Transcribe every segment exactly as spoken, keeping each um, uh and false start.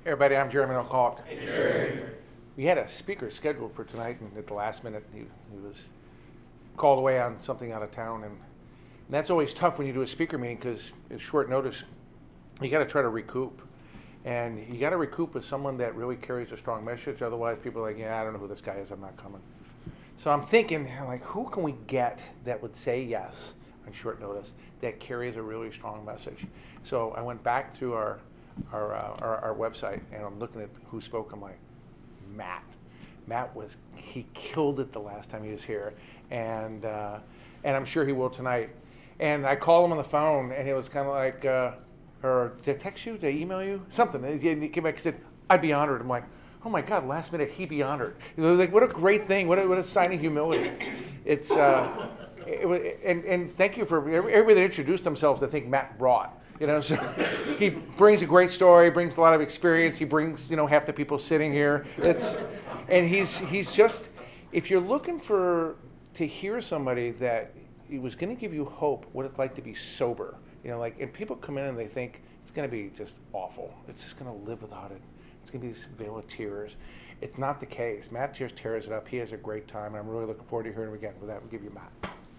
Everybody, I'm Jeremy Alcock. Hey, Jerry. We had a speaker scheduled for tonight, and at the last minute, he, he was called away on something out of town, and, and that's always tough when you do a speaker meeting because it's short notice. You got to try to recoup, and you got to recoup with someone that really carries a strong message. Otherwise, people are like, "Yeah, I don't know who this guy is. I'm not coming." So I'm thinking, like, who can we get that would say yes on short notice that carries a really strong message? So I went back through our our, uh, our our website, and I'm looking at who spoke. I'm like, Matt. Matt was, he killed it the last time he was here, and uh, and I'm sure he will tonight. And I called him on the phone, and it was kind of like, uh, or did I text you? Did I email you? Something. And he came back and said, I'd be honored. I'm like, oh my God, last minute, he'd be honored. It was like, what a great thing. What a, what a sign of humility. It's, uh, it was, and, and thank you for everybody that introduced themselves. I think Matt brought. You know, so he brings a great story, brings a lot of experience. He brings, you know, half the people sitting here. It's, and he's he's just, if you're looking for to hear somebody that he was going to give you hope, what it's like to be sober. You know, like, and people come in and they think it's going to be just awful. It's just going to live without it. It's going to be this veil of tears. It's not the case. Matt just tears it up. He has a great time, and I'm really looking forward to hearing him again. With that, we'll give you Matt.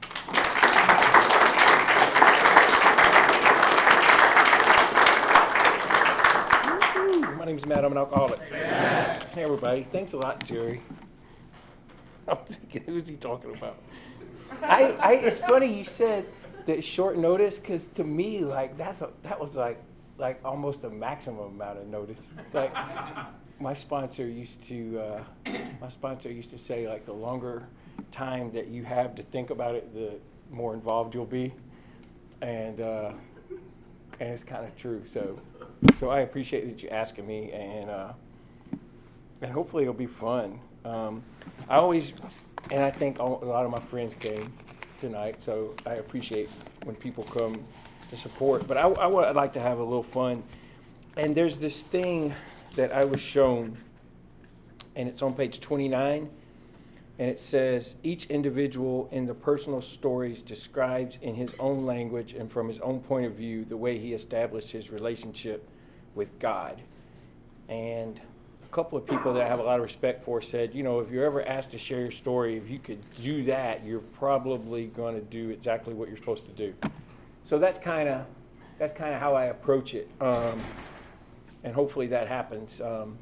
My name's Matt. I'm an alcoholic. Yeah. Hey, everybody. Thanks a lot, Jerry. I'm thinking, who's he talking about? I, I. It's funny you said that short notice, because to me, like that's a, that was like like almost a maximum amount of notice. Like my sponsor used to uh, my sponsor used to say, like, the longer time that you have to think about it, the more involved you'll be, and uh, and it's kind of true. So. So I appreciate that you asking me, and uh, and hopefully it'll be fun. Um, I always, and I think a lot of my friends came tonight, so I appreciate when people come to support. But I, I would like to have a little fun. And there's this thing that I was shown, and it's on page twenty-nine, and it says, each individual in the personal stories describes in his own language and from his own point of view the way he established his relationship with God. And a couple of people that I have a lot of respect for said, you know, if you're ever asked to share your story, if you could do that, you're probably going to do exactly what you're supposed to do. So that's kind of that's kind of how I approach it, um, and hopefully that happens. Um,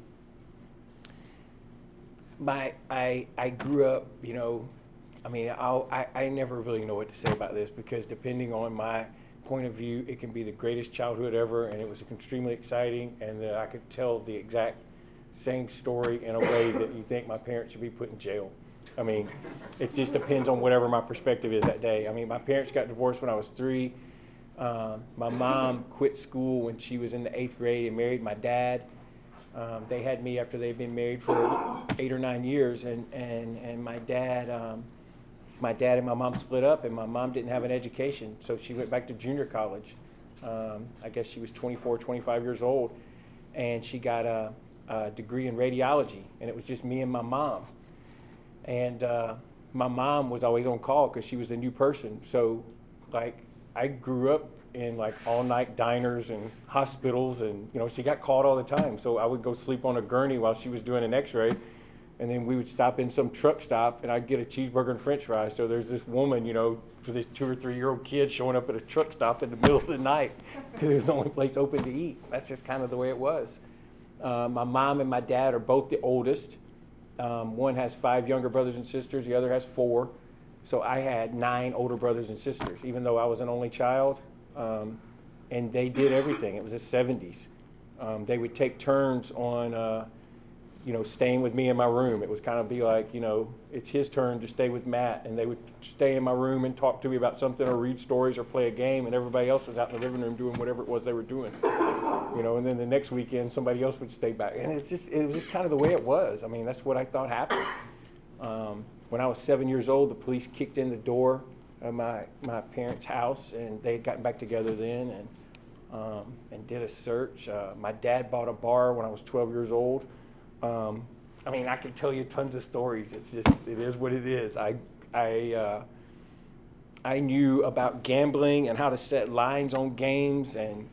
My, I, I grew up, you know, I mean, I'll, I, I never really know what to say about this, because depending on my point of view, it can be the greatest childhood ever, and it was extremely exciting, and that I could tell the exact same story in a way that you think my parents should be put in jail. I mean, it just depends on whatever my perspective is that day. I mean, my parents got divorced when I was three. Um, my mom quit school when she was in the eighth grade and married my dad. Um, they had me after they'd been married for eight or nine years, and, and, and my dad, um, my dad and my mom split up, and my mom didn't have an education, so she went back to junior college. Um, I guess she was twenty-four, twenty-five years old, and she got a, a degree in radiology, and it was just me and my mom. And uh, my mom was always on call because she was a new person, so like I grew up in like all-night diners and hospitals, and you know, she got called all the time. So I would go sleep on a gurney while she was doing an x-ray, and then we would stop in some truck stop, and I'd get a cheeseburger and french fries. So there's this woman, you know, for this two or three-year-old kid showing up at a truck stop in the middle of the night because it was the only place open to eat. That's just kind of the way it was. Uh, my mom and my dad are both the oldest. Um, one has five younger brothers and sisters, the other has four. So I had nine older brothers and sisters, even though I was an only child. Um, and they did everything. It was the seventies. Um, they would take turns on, uh, you know, staying with me in my room. It was kind of be like, you know, it's his turn to stay with Matt, and they would stay in my room and talk to me about something or read stories or play a game, and everybody else was out in the living room doing whatever it was they were doing. You know, and then the next weekend somebody else would stay back. And it's just, it was just kind of the way it was. I mean, that's what I thought happened. Um, when I was seven years old, the police kicked in the door of my, my parents' house, and they had gotten back together then and um, and did a search. Uh, my dad bought a bar when I was twelve years old. Um, I mean, I could tell you tons of stories. It's just, it is what it is. I, I, uh, I knew about gambling and how to set lines on games, and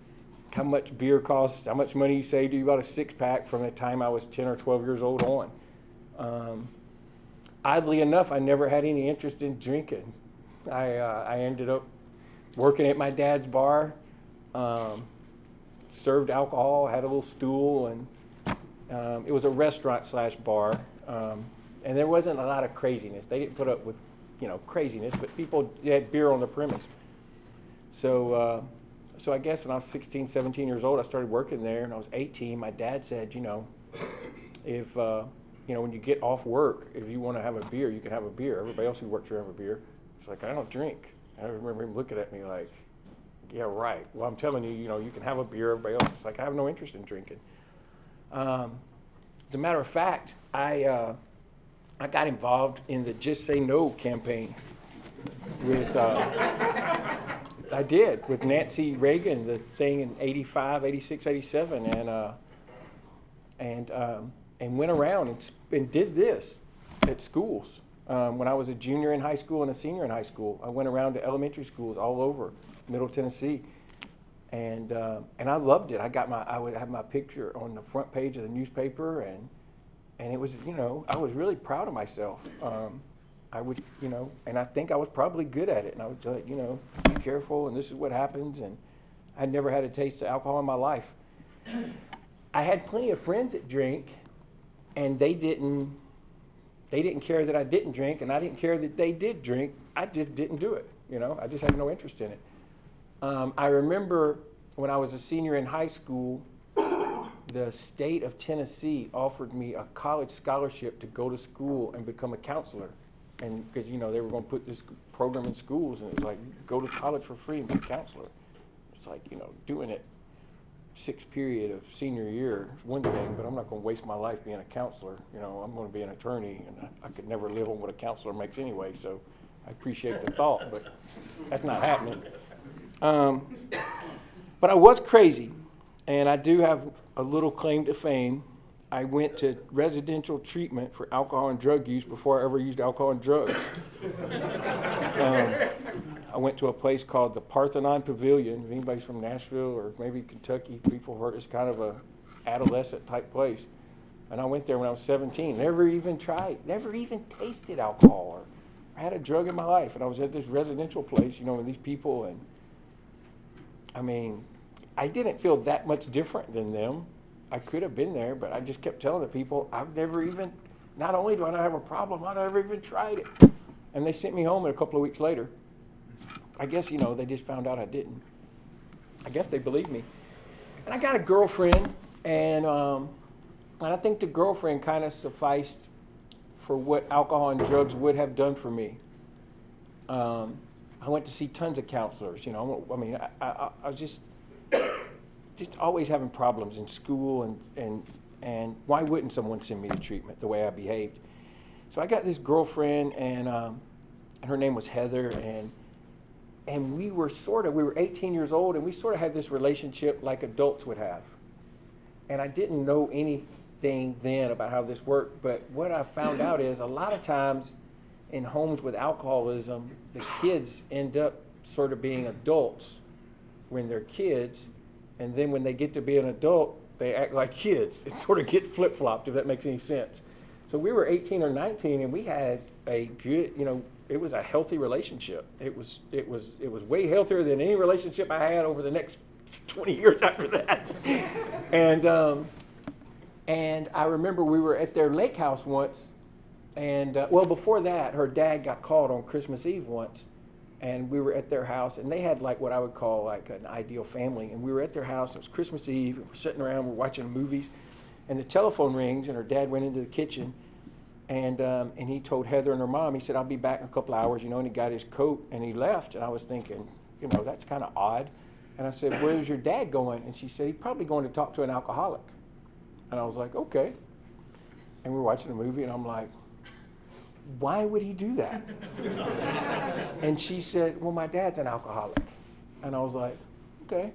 how much beer costs, how much money you saved if you bought a six-pack from the time I was ten or twelve years old on. Um, oddly enough, I never had any interest in drinking. I, uh, I ended up working at my dad's bar, um, served alcohol, had a little stool, and um, it was a restaurant slash bar. Um, and there wasn't a lot of craziness. They didn't put up with, you know, craziness, but people had beer on the premise. So, uh, so I guess when I was sixteen, seventeen years old, I started working there, and I was eighteen. My dad said, you know, if, uh, you know, when you get off work, if you want to have a beer, you can have a beer. Everybody else who works here have a beer. It's like, I don't drink. I remember him looking at me like, yeah, right. Well, I'm telling you, you know, you can have a beer. Everybody else, it's like, I have no interest in drinking. Um, as a matter of fact, I, uh, I got involved in the Just Say No campaign with, uh, I did, with Nancy Reagan, the thing in eighty-five, eighty-six, eighty-seven, and uh, and um, and went around and, and did this at schools. Um, when I was a junior in high school and a senior in high school, I went around to elementary schools all over Middle Tennessee, and uh, and I loved it. I got my, I would have my picture on the front page of the newspaper, and and it was, you know, I was really proud of myself. Um, I would, you know, and I think I was probably good at it. And I was like, you know, be careful, and this is what happens. And I'd never had a taste of alcohol in my life. I had plenty of friends that drink, and they didn't, they didn't care that I didn't drink, and I didn't care that they did drink. I just didn't do it, you know. I just had no interest in it. Um, I remember when I was a senior in high school, the state of Tennessee offered me a college scholarship to go to school and become a counselor. And because, you know, they were going to put this program in schools, and it was like, go to college for free and be a counselor. It's like, you know, doing it sixth period of senior year is one thing, but I'm not going to waste my life being a counselor. You know, I'm going to be an attorney, and I, I could never live on what a counselor makes anyway, so I appreciate the thought, but that's not happening. Um, but I was crazy, and I do have a little claim to fame. I went to residential treatment for alcohol and drug use before I ever used alcohol and drugs. um, I went to a place called the Parthenon Pavilion. If anybody's from Nashville or maybe Kentucky, people have heard it's kind of a adolescent type place. And I went there when I was seventeen. Never even tried, never even tasted alcohol or had a drug in my life. And I was at this residential place, you know, with these people. And I mean, I didn't feel that much different than them. I could have been there, but I just kept telling the people, I've never even, not only do I not have a problem, I've never even tried it. And they sent me home a couple of weeks later. I guess, you know, they just found out I didn't. I guess they believed me. And I got a girlfriend, and, um, and I think the girlfriend kind of sufficed for what alcohol and drugs would have done for me. Um, I went to see tons of counselors, you know, I mean, I, I, I was just, just always having problems in school, and, and, and why wouldn't someone send me to treatment the way I behaved? So I got this girlfriend, and, um, and her name was Heather, and, and we were sort of, we were eighteen years old, and we sort of had this relationship like adults would have. And I didn't know anything then about how this worked, but what I found out is a lot of times in homes with alcoholism, the kids end up sort of being adults when they're kids, and then when they get to be an adult, they act like kids. It sort of gets flip-flopped, if that makes any sense. So we were eighteen or nineteen, and we had a good, you know, it was a healthy relationship. It was, it was, it was way healthier than any relationship I had over the next twenty years after that. and um, and I remember we were at their lake house once, and uh, well, before that, her dad got called on Christmas Eve once. And we were at their house, and they had like what I would call like an ideal family. And we were at their house, it was Christmas Eve, and we're sitting around, we're watching movies, and the telephone rings, and her dad went into the kitchen, and um, and he told Heather and her mom, he said, I'll be back in a couple hours, you know, and he got his coat, and he left. And I was thinking, you know, that's kind of odd. And I said, where's your dad going? And she said, he's probably going to talk to an alcoholic. And I was like, okay. And we were watching a movie, and I'm like, why would he do that? And she said, well, my dad's an alcoholic. And I was like, okay.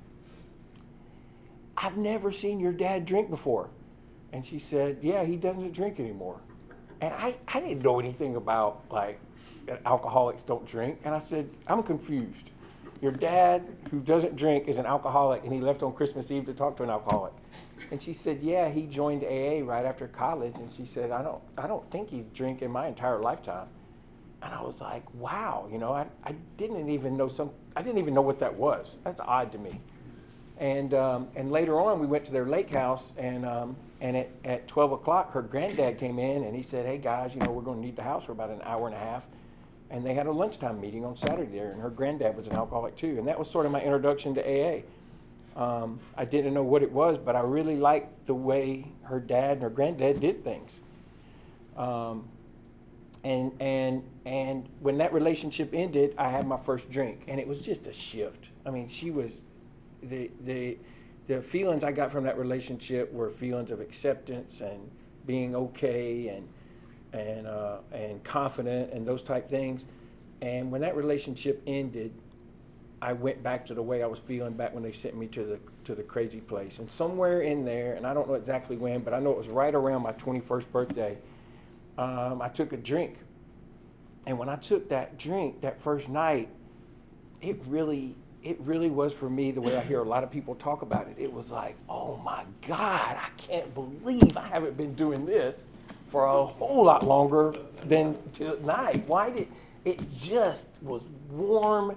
I've never seen your dad drink before. And she said, yeah, he doesn't drink anymore. And I, I didn't know anything about, like, that alcoholics don't drink. And I said, I'm confused. your dad, who doesn't drink, is an alcoholic, and he left on Christmas Eve to talk to an alcoholic. And she said, yeah, he joined A A right after college. And she said, I don't, I don't think he's drinking my entire lifetime. And I was like, wow, you know, I, I didn't even know some, I didn't even know what that was. That's odd to me. And um, and later on, we went to their lake house, and um, and at, at twelve o'clock, her granddad came in, and he said, hey guys, you know, we're going to need the house for about an hour and a half. And they had a lunchtime meeting on Saturday there, and her granddad was an alcoholic too. And that was sort of my introduction to A A. Um, I didn't know what it was, but I really liked the way her dad and her granddad did things. Um, and and and when that relationship ended, I had my first drink, and it was just a shift. I mean, she was, the the the feelings I got from that relationship were feelings of acceptance and being okay and and uh, and confident and those type things. And when that relationship ended, I went back to the way I was feeling back when they sent me to the to the crazy place. And somewhere in there, and I don't know exactly when, but I know it was right around my twenty-first birthday, um, I took a drink. And when I took that drink that first night, it really, it really was for me the way I hear a lot of people talk about it. It was like, oh my God, I can't believe I haven't been doing this for a whole lot longer than tonight. Why did, it just was warm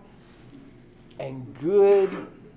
and good,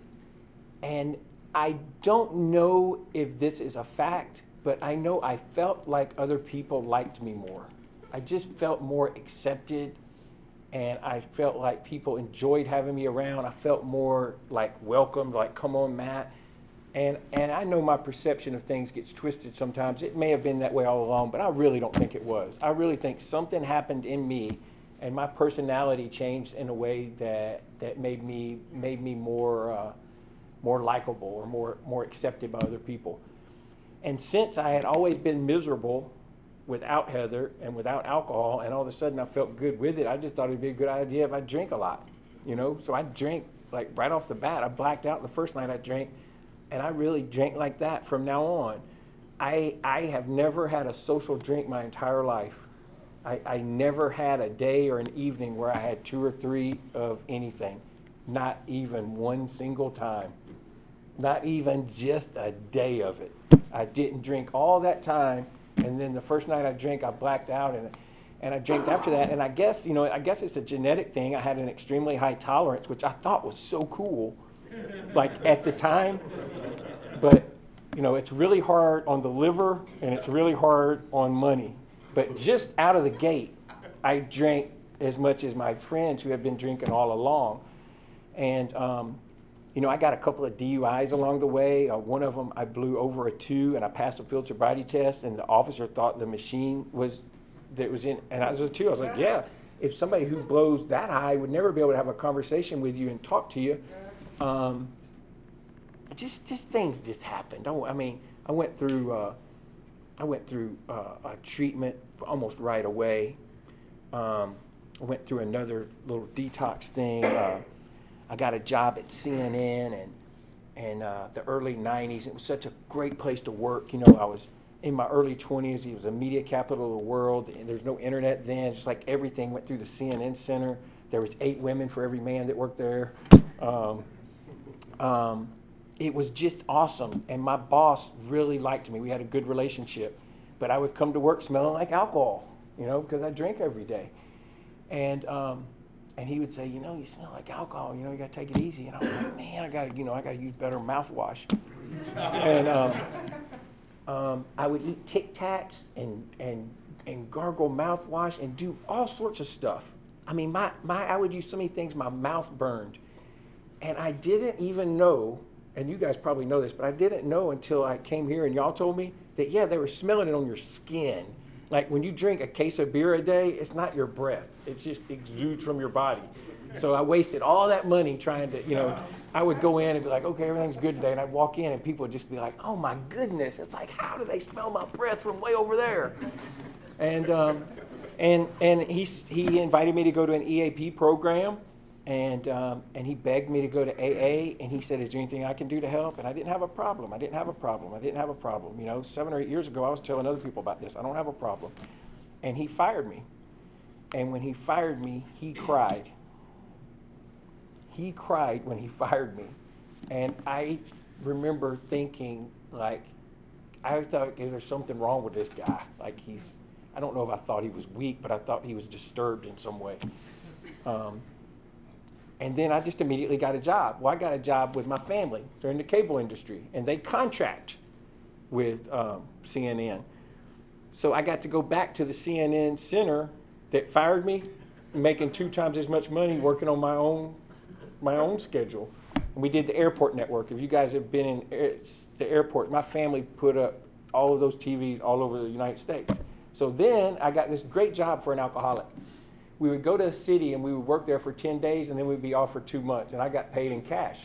and I don't know if this is a fact, but I know I felt like other people liked me more. I just felt more accepted, and I felt like people enjoyed having me around. I felt more like welcomed, like, come on, Matt. And and I know my perception of things gets twisted sometimes. It may have been that way all along, but I really don't think it was. I really think something happened in me, and my personality changed in a way that that made me made me more uh, more likable or more more accepted by other people. And since I had always been miserable without Heather and without alcohol, and all of a sudden I felt good with it, I just thought it'd be a good idea if I drink a lot, you know. So I drank like right off the bat. I blacked out the first night I drank, and I really drank like that from now on. I I have never had a social drink my entire life. I, I never had a day or an evening where I had two or three of anything. Not even one single time. Not even just a day of it. I didn't drink all that time, and then the first night I drank, I blacked out, and and I drank after that. And I guess, you know, I guess it's a genetic thing. I had an extremely high tolerance, which I thought was so cool, like at the time. But, you know, it's really hard on the liver, and it's really hard on money. But just out of the gate, I drank as much as my friends who had been drinking all along. And, um, you know, I got a couple of D U Is along the way. Uh, one of them, I blew over a two, and I passed a field sobriety test, and the officer thought the machine was, that was in, and I was a two. I was like, yeah, if somebody who blows that high would never be able to have a conversation with you and talk to you. Um, just, just things just happened. I, I mean, I went through... Uh, I went through uh, a treatment almost right away. Um, I went through another little detox thing. Uh, I got a job at C N N and in uh, the early nineties. It was such a great place to work. You know, I was in my early twenties. It was the media capital of the world. There's no internet then. Just like everything went through the C N N Center. There was eight women for every man that worked there. Um, um, It was just awesome, and my boss really liked me. We had a good relationship, but I would come to work smelling like alcohol, you know, because I drink every day. And um, and he would say, you know, you smell like alcohol. You know, you got to take it easy. And I was like, man, I got to, you know, I got to use better mouthwash. and um, um, I would eat Tic Tacs and and and gargle mouthwash and do all sorts of stuff. I mean, my my I would use so many things. My mouth burned, and I didn't even know. And you guys probably know this, but I didn't know until I came here and y'all told me that, yeah, they were smelling it on your skin. Like when you drink a case of beer a day, it's not your breath. It just exudes from your body. So I wasted all that money trying to, you know, I would go in and be like, okay, everything's good today. And I'd walk in and people would just be like, oh my goodness. It's like, how do they smell my breath from way over there? And um, and and he, he invited me to go to an E A P program. And um, and he begged me to go to A A, and he said, is there anything I can do to help? And I didn't have a problem. I didn't have a problem. I didn't have a problem. You know, seven or eight years ago, I was telling other people about this. I don't have a problem. And he fired me. And when he fired me, he cried. he cried when he fired me. And I remember thinking, like, I thought, is there something wrong with this guy? Like, he's, I don't know if I thought he was weak, but I thought he was disturbed in some way. Um, and then I just immediately got a job. Well, I got a job with my family. They're in the cable industry, and they contract with um, C N N. So I got to go back to the C N N center that fired me, making two times as much money working on my own my own schedule. And we did the airport network. If you guys have been in air, the airport, my family put up all of those T Vs all over the United States. So then I got this great job for an alcoholic. We would go to a city and we would work there for ten days and then we'd be off for two months. And I got paid in cash.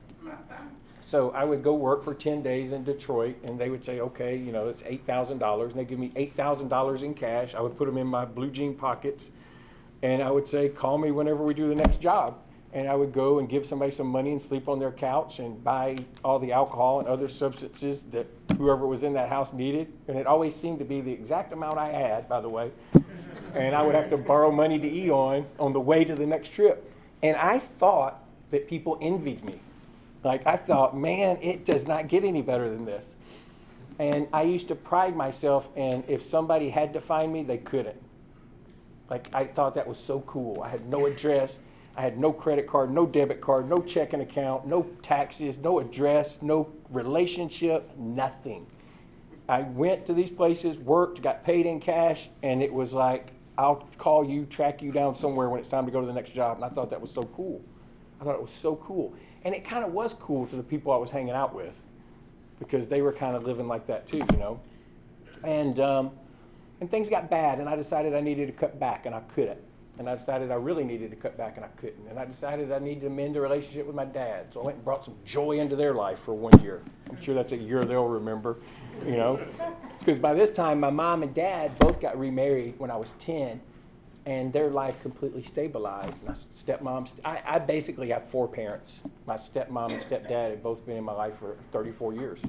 So I would go work for ten days in Detroit and they would say, okay, you know, it's eight thousand dollars. And they'd give me eight thousand dollars in cash. I would put them in my blue jean pockets. And I would say, call me whenever we do the next job. And I would go and give somebody some money and sleep on their couch and buy all the alcohol and other substances that whoever was in that house needed. And it always seemed to be the exact amount I had, by the way. And I would have to borrow money to eat on on the way to the next trip. And I thought that people envied me. Like, I thought, man, it does not get any better than this. And I used to pride myself in if somebody had to find me, they couldn't. Like, I thought that was so cool. I had no address. I had no credit card, no debit card, no checking account, no taxes, no address, no relationship, nothing. I went to these places, worked, got paid in cash, and it was like, I'll call you, track you down somewhere when it's time to go to the next job. And I thought that was so cool. I thought it was so cool. And it kind of was cool to the people I was hanging out with because they were kind of living like that too, you know. And um, and things got bad, and I decided I needed to cut back, and I couldn't. And I decided I really needed to cut back, and I couldn't. And I decided I needed to mend a relationship with my dad. So I went and brought some joy into their life for one year. I'm sure that's a year they'll remember, you know. Because by this time, my mom and dad both got remarried when I was ten, and their life completely stabilized. My stepmom, I, I basically have four parents. My stepmom and stepdad have both been in my life for thirty-four years.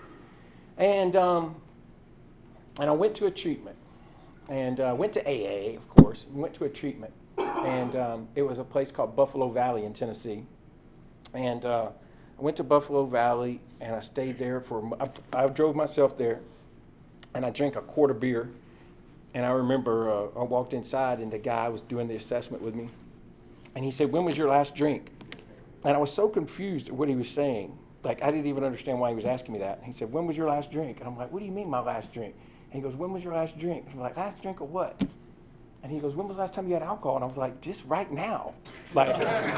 And um, and I went to a treatment. And uh, went to A A, of course, went to a treatment. And um, it was a place called Buffalo Valley in Tennessee. And uh, I went to Buffalo Valley, and I stayed there for, I, I drove myself there, and I drank a quart of beer. And I remember uh, I walked inside, and the guy was doing the assessment with me. And he said, when was your last drink? And I was so confused at what he was saying. Like, I didn't even understand why he was asking me that. And he said, when was your last drink? And I'm like, what do you mean my last drink? And he goes, when was your last drink? And I'm like, last drink of what? And he goes, when was the last time you had alcohol? And I was like, just right now. Like,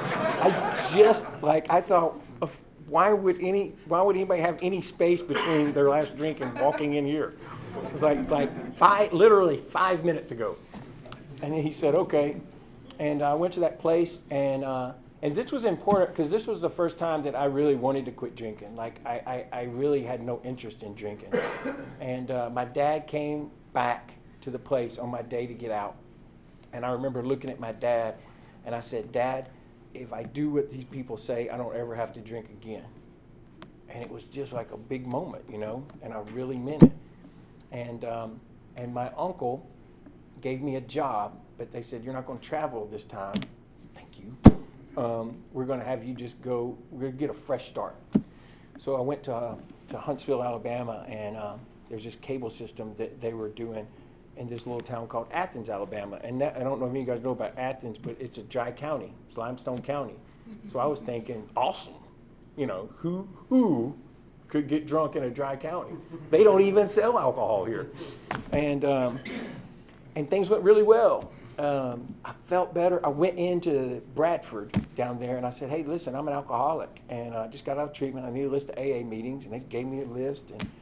I just, like, I thought, why would any, why would anybody have any space between their last drink and walking in here? It was like, like five, literally five minutes ago. And he said, okay. And I went to that place, and uh, and this was important because this was the first time that I really wanted to quit drinking. Like, I, I, I really had no interest in drinking. And uh, my dad came back to the place on my day to get out. And I remember looking at my dad, and I said, Dad, if I do what these people say, I don't ever have to drink again. And it was just like a big moment, you know, and I really meant it. And um, and my uncle gave me a job, but they said, you're not going to travel this time. Thank you. Um, we're going to have you just go, we're going to get a fresh start. So I went to, uh, to Huntsville, Alabama, and um, there's this cable system that they were doing in this little town called Athens, Alabama. And that, I don't know if you guys know about Athens, but it's a dry county. It's Limestone County. So I was thinking, awesome. You know, who who could get drunk in a dry county? They don't even sell alcohol here. And um, and things went really well. Um, I felt better. I went into Bradford down there, and I said, hey, listen, I'm an alcoholic, and I just got out of treatment. I need a list of A A meetings, and they gave me a list. And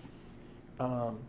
um,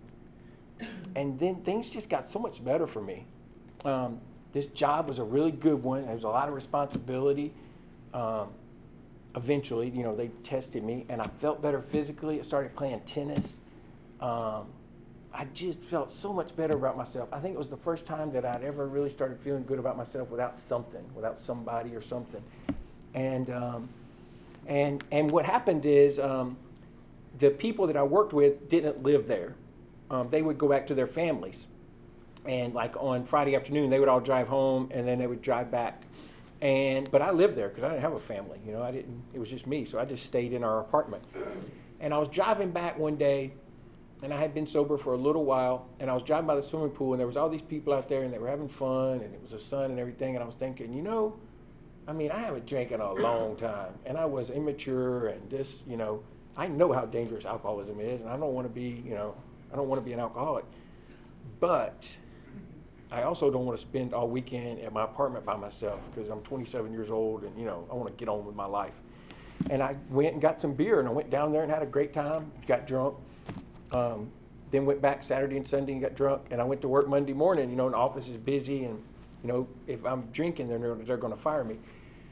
and then things just got so much better for me. Um, this job was a really good one. There was a lot of responsibility. Um, eventually, you know, they tested me, and I felt better physically. I started playing tennis. Um, I just felt so much better about myself. I think it was the first time that I'd ever really started feeling good about myself without something, without somebody or something. And um, and and what happened is um, the people that I worked with didn't live there. Um, they would go back to their families. And like on Friday afternoon, they would all drive home, and then they would drive back. And but I lived there because I didn't have a family. You know, I didn't. It was just me, so I just stayed in our apartment. And I was driving back one day, and I had been sober for a little while, and I was driving by the swimming pool, and there was all these people out there, and they were having fun, and it was the sun and everything, and I was thinking, you know, I mean, I haven't drank in a long time, and I was immature, and this, you know, I know how dangerous alcoholism is, and I don't want to be, you know, I don't want to be an alcoholic, but I also don't want to spend all weekend at my apartment by myself because I'm twenty-seven years old, and, you know, I want to get on with my life. And I went and got some beer, and I went down there and had a great time, got drunk. Um, then went back Saturday and Sunday and got drunk, and I went to work Monday morning. You know, and the office is busy, and, you know, if I'm drinking, then they're, they're going to fire me.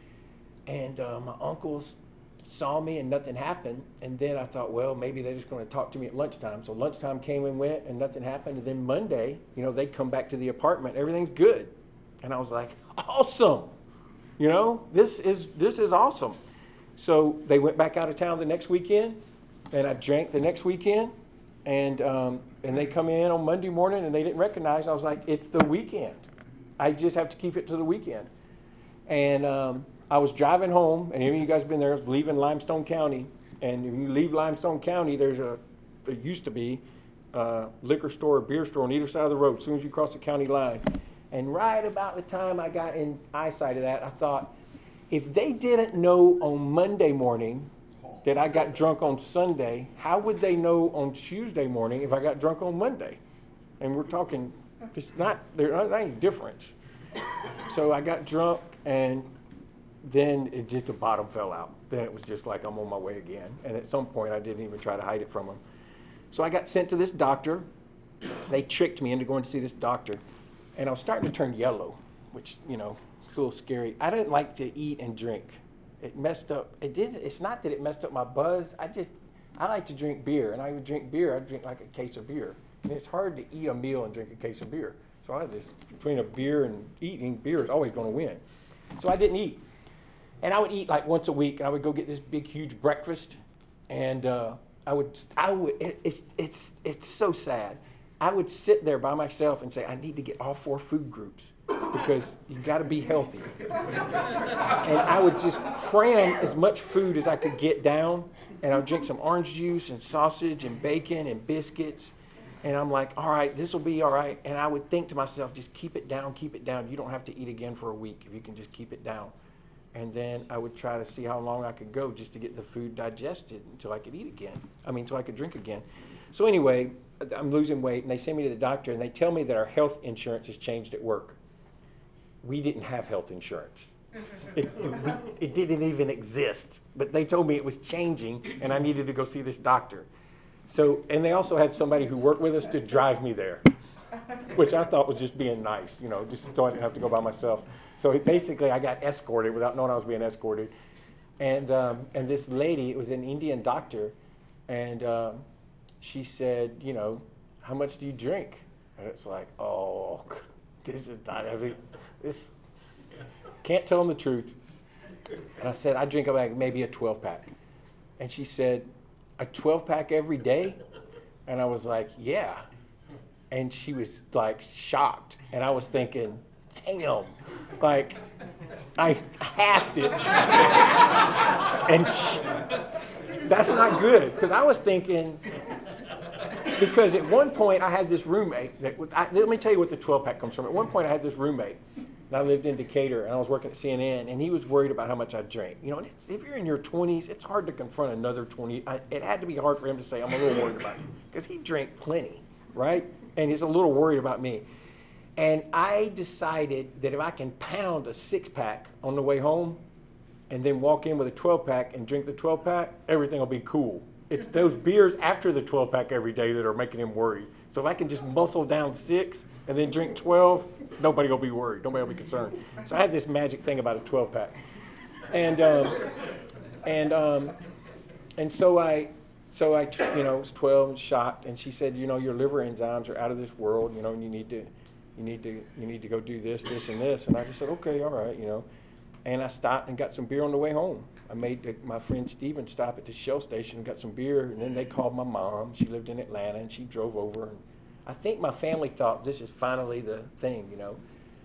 And uh, my uncles saw me, and nothing happened. And then I thought, well, maybe they're just going to talk to me at lunchtime. So lunchtime came and went, and nothing happened. And then Monday, you know, they come back to the apartment. Everything's good. And I was like, awesome. You know, this is this is awesome. So they went back out of town the next weekend, and I drank the next weekend. And um, and they come in on Monday morning, and they didn't recognize. I was like, it's the weekend. I just have to keep it to the weekend. And um, I was driving home, and any of you guys have been there, I was leaving Limestone County. And if you leave Limestone County, there's a, there used to be a liquor store, a beer store on either side of the road as soon as you cross the county line. And right about the time I got in eyesight of that, I thought, if they didn't know on Monday morning that I got drunk on Sunday, how would they know on Tuesday morning if I got drunk on Monday? And we're talking, it's not, there's not any difference. So I got drunk, and then it just, the bottom fell out. Then it was just like I'm on my way again. And at some point, I didn't even try to hide it from them. So I got sent to this doctor. They tricked me into going to see this doctor. And I was starting to turn yellow, which, you know, it's a little scary. I didn't like to eat and drink. It messed up. It did. It's not that it messed up my buzz. I just, I like to drink beer, and I would drink beer. I'd drink like a case of beer. And it's hard to eat a meal and drink a case of beer. So I just, between a beer and eating, beer is always going to win. So I didn't eat. And I would eat like once a week, and I would go get this big, huge breakfast, and uh, I would, I would. It, it's, it's, it's so sad. I would sit there by myself and say, I need to get all four food groups because you got to be healthy. And I would just cram as much food as I could get down, and I would drink some orange juice and sausage and bacon and biscuits. And I'm like, all right, this will be all right. And I would think to myself, just keep it down, keep it down. You don't have to eat again for a week if you can just keep it down. And then I would try to see how long I could go just to get the food digested until I could eat again. I mean, until I could drink again. So anyway, I'm losing weight, and they send me to the doctor, and they tell me that our health insurance has changed at work. We didn't have health insurance. It, it, it didn't even exist. But they told me it was changing, and I needed to go see this doctor. So, and they also had somebody who worked with us to drive me there, which I thought was just being nice, you know, just so I didn't have to go by myself. So basically, I got escorted without knowing I was being escorted. And um, and this lady, it was an Indian doctor, and um, she said, you know, how much do you drink? And it's like, oh, this is not every, this, can't tell them the truth. And I said, I drink like maybe a twelve pack. And she said, a twelve pack every day? And I was like, yeah. And she was like shocked. And I was thinking, damn, like, I halved it. And she, that's not good. Because I was thinking, because at one point I had this roommate, that I, let me tell you what the twelve pack comes from. At one point I had this roommate, and I lived in Decatur, and I was working at C N N, and he was worried about how much I drank. You know, and it's, if you're in your twenties, it's hard to confront another twenty. I, it had to be hard for him to say, I'm a little worried about you, because he drank plenty, right? And he's a little worried about me. And I decided that if I can pound a six-pack on the way home and then walk in with a twelve-pack and drink the twelve-pack, everything will be cool. It's those beers after the twelve-pack every day that are making him worried. So if I can just muscle down six and then drink twelve, nobody will be worried. Nobody will be concerned. So I had this magic thing about a twelve-pack. And um, and um, and so I, so I, you know, was twelve and shocked. And she said, you know, your liver enzymes are out of this world. You know, and you need to, you need to, you need to go do this, this, and this. And I just said, okay, all right, you know. And I stopped and got some beer on the way home. I made the, my friend Steven stop at the Shell station and got some beer, and then they called my mom. She lived in Atlanta, and she drove over. And I think my family thought this is finally the thing, you know.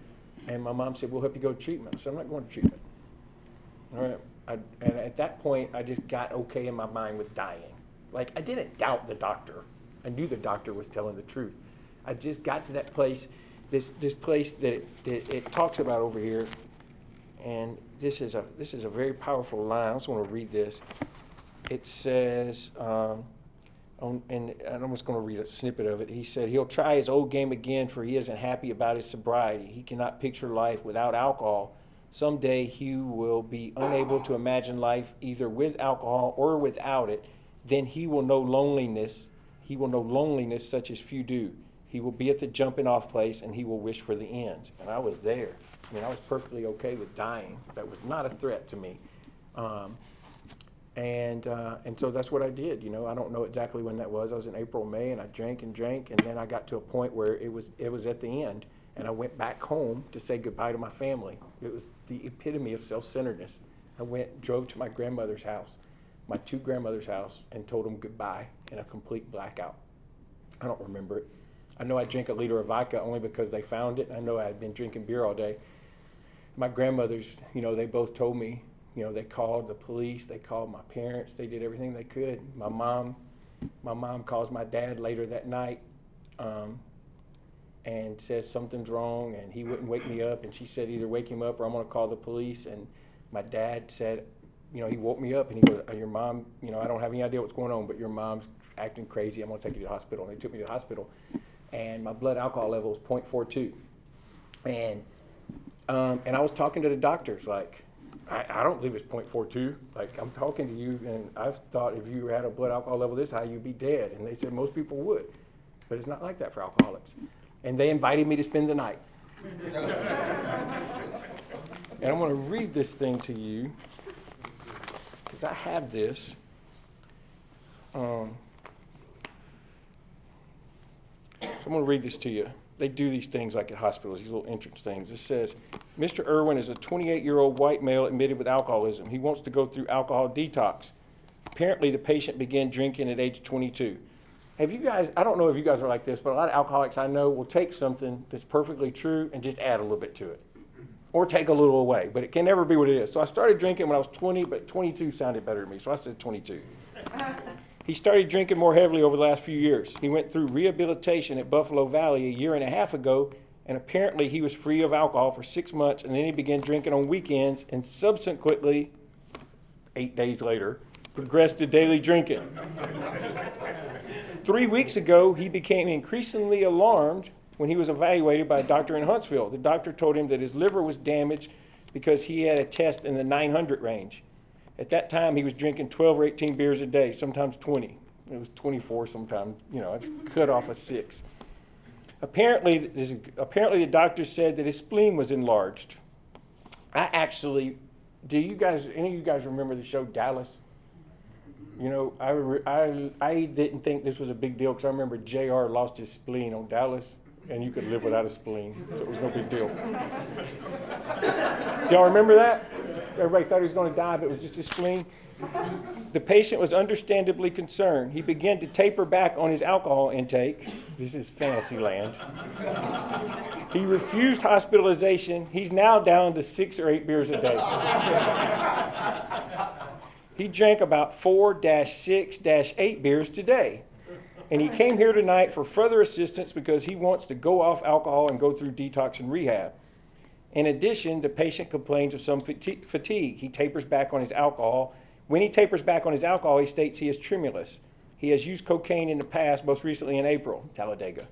And my mom said, we'll help you go to treatment. I said, I'm not going to treatment. All right. I, and at that point, I just got okay in my mind with dying. Like, I didn't doubt the doctor. I knew the doctor was telling the truth. I just got to that place, this this place that it, that it talks about over here. And this is a this is a very powerful line. I just want to read this. It says, um, on, and I'm just going to read a snippet of it. He said, he'll try his old game again, for he isn't happy about his sobriety. He cannot picture life without alcohol. Someday he will be unable to imagine life either with alcohol or without it. Then he will know loneliness. He will know loneliness such as few do. He will be at the jumping off place, and he will wish for the end. And I was there. I mean, I was perfectly okay with dying. That was not a threat to me. Um, and uh, and so that's what I did. You know, I don't know exactly when that was. I was in April, May, and I drank and drank, and then I got to a point where it was it was at the end, and I went back home to say goodbye to my family. It was the epitome of self-centeredness. I went, drove to my grandmother's house, my two grandmother's house, and told them goodbye in a complete blackout. I don't remember it. I know I drank a liter of vodka only because they found it. I know I had been drinking beer all day. My grandmothers, you know, they both told me, you know, they called the police, they called my parents, they did everything they could. My mom, my mom calls my dad later that night um, and says something's wrong, and he wouldn't wake me up, and she said either wake him up or I'm gonna call the police. And my dad said, you know, he woke me up and he goes, your mom, you know, I don't have any idea what's going on, but your mom's acting crazy. I'm gonna take you to the hospital. And they took me to the hospital, and my blood alcohol level was point four two. And um, and I was talking to the doctors, like, I, I don't believe it's point four two. Like, I'm talking to you, and I've thought if you had a blood alcohol level this high, you'd be dead. And they said most people would, but it's not like that for alcoholics. And they invited me to spend the night. And I'm gonna read this thing to you, because I have this. Um, so I'm going to read this to you. They do these things like at hospitals, these little entrance things. It says, Mister Irwin is a twenty-eight-year-old white male admitted with alcoholism. He wants to go through alcohol detox. Apparently, the patient began drinking at age twenty-two. Have you guys, I don't know if you guys are like this, but a lot of alcoholics I know will take something that's perfectly true and just add a little bit to it. Or take a little away, but it can never be what it is. So I started drinking when I was twenty, but twenty-two sounded better to me, so I said twenty-two. He started drinking more heavily over the last few years. He went through rehabilitation at Buffalo Valley a year and a half ago, and apparently he was free of alcohol for six months, and then he began drinking on weekends, and subsequently, eight days later, progressed to daily drinking. Three weeks ago, he became increasingly alarmed when he was evaluated by a doctor in Huntsville. The doctor told him that his liver was damaged because he had a test in the nine hundred range. At that time, he was drinking twelve or eighteen beers a day, sometimes twenty. It was twenty-four sometimes, you know, it's cut off of six. Apparently, this, apparently the doctor said that his spleen was enlarged. I actually, do you guys, any of you guys remember the show Dallas? You know, I, I, I didn't think this was a big deal because I remember J R lost his spleen on Dallas, and you could live without a spleen, so it was no big deal. Do y'all remember that? Everybody thought he was going to die, but it was just his spleen. The patient was understandably concerned. He began to taper back on his alcohol intake. This is fantasy land. He refused hospitalization. He's now down to six or eight beers a day. He drank about four to six to eight beers today. And he came here tonight for further assistance because he wants to go off alcohol and go through detox and rehab. In addition, the patient complains of some fatigue. He tapers back on his alcohol. When he tapers back on his alcohol, he states he is tremulous. He has used cocaine in the past, most recently in April, Talladega.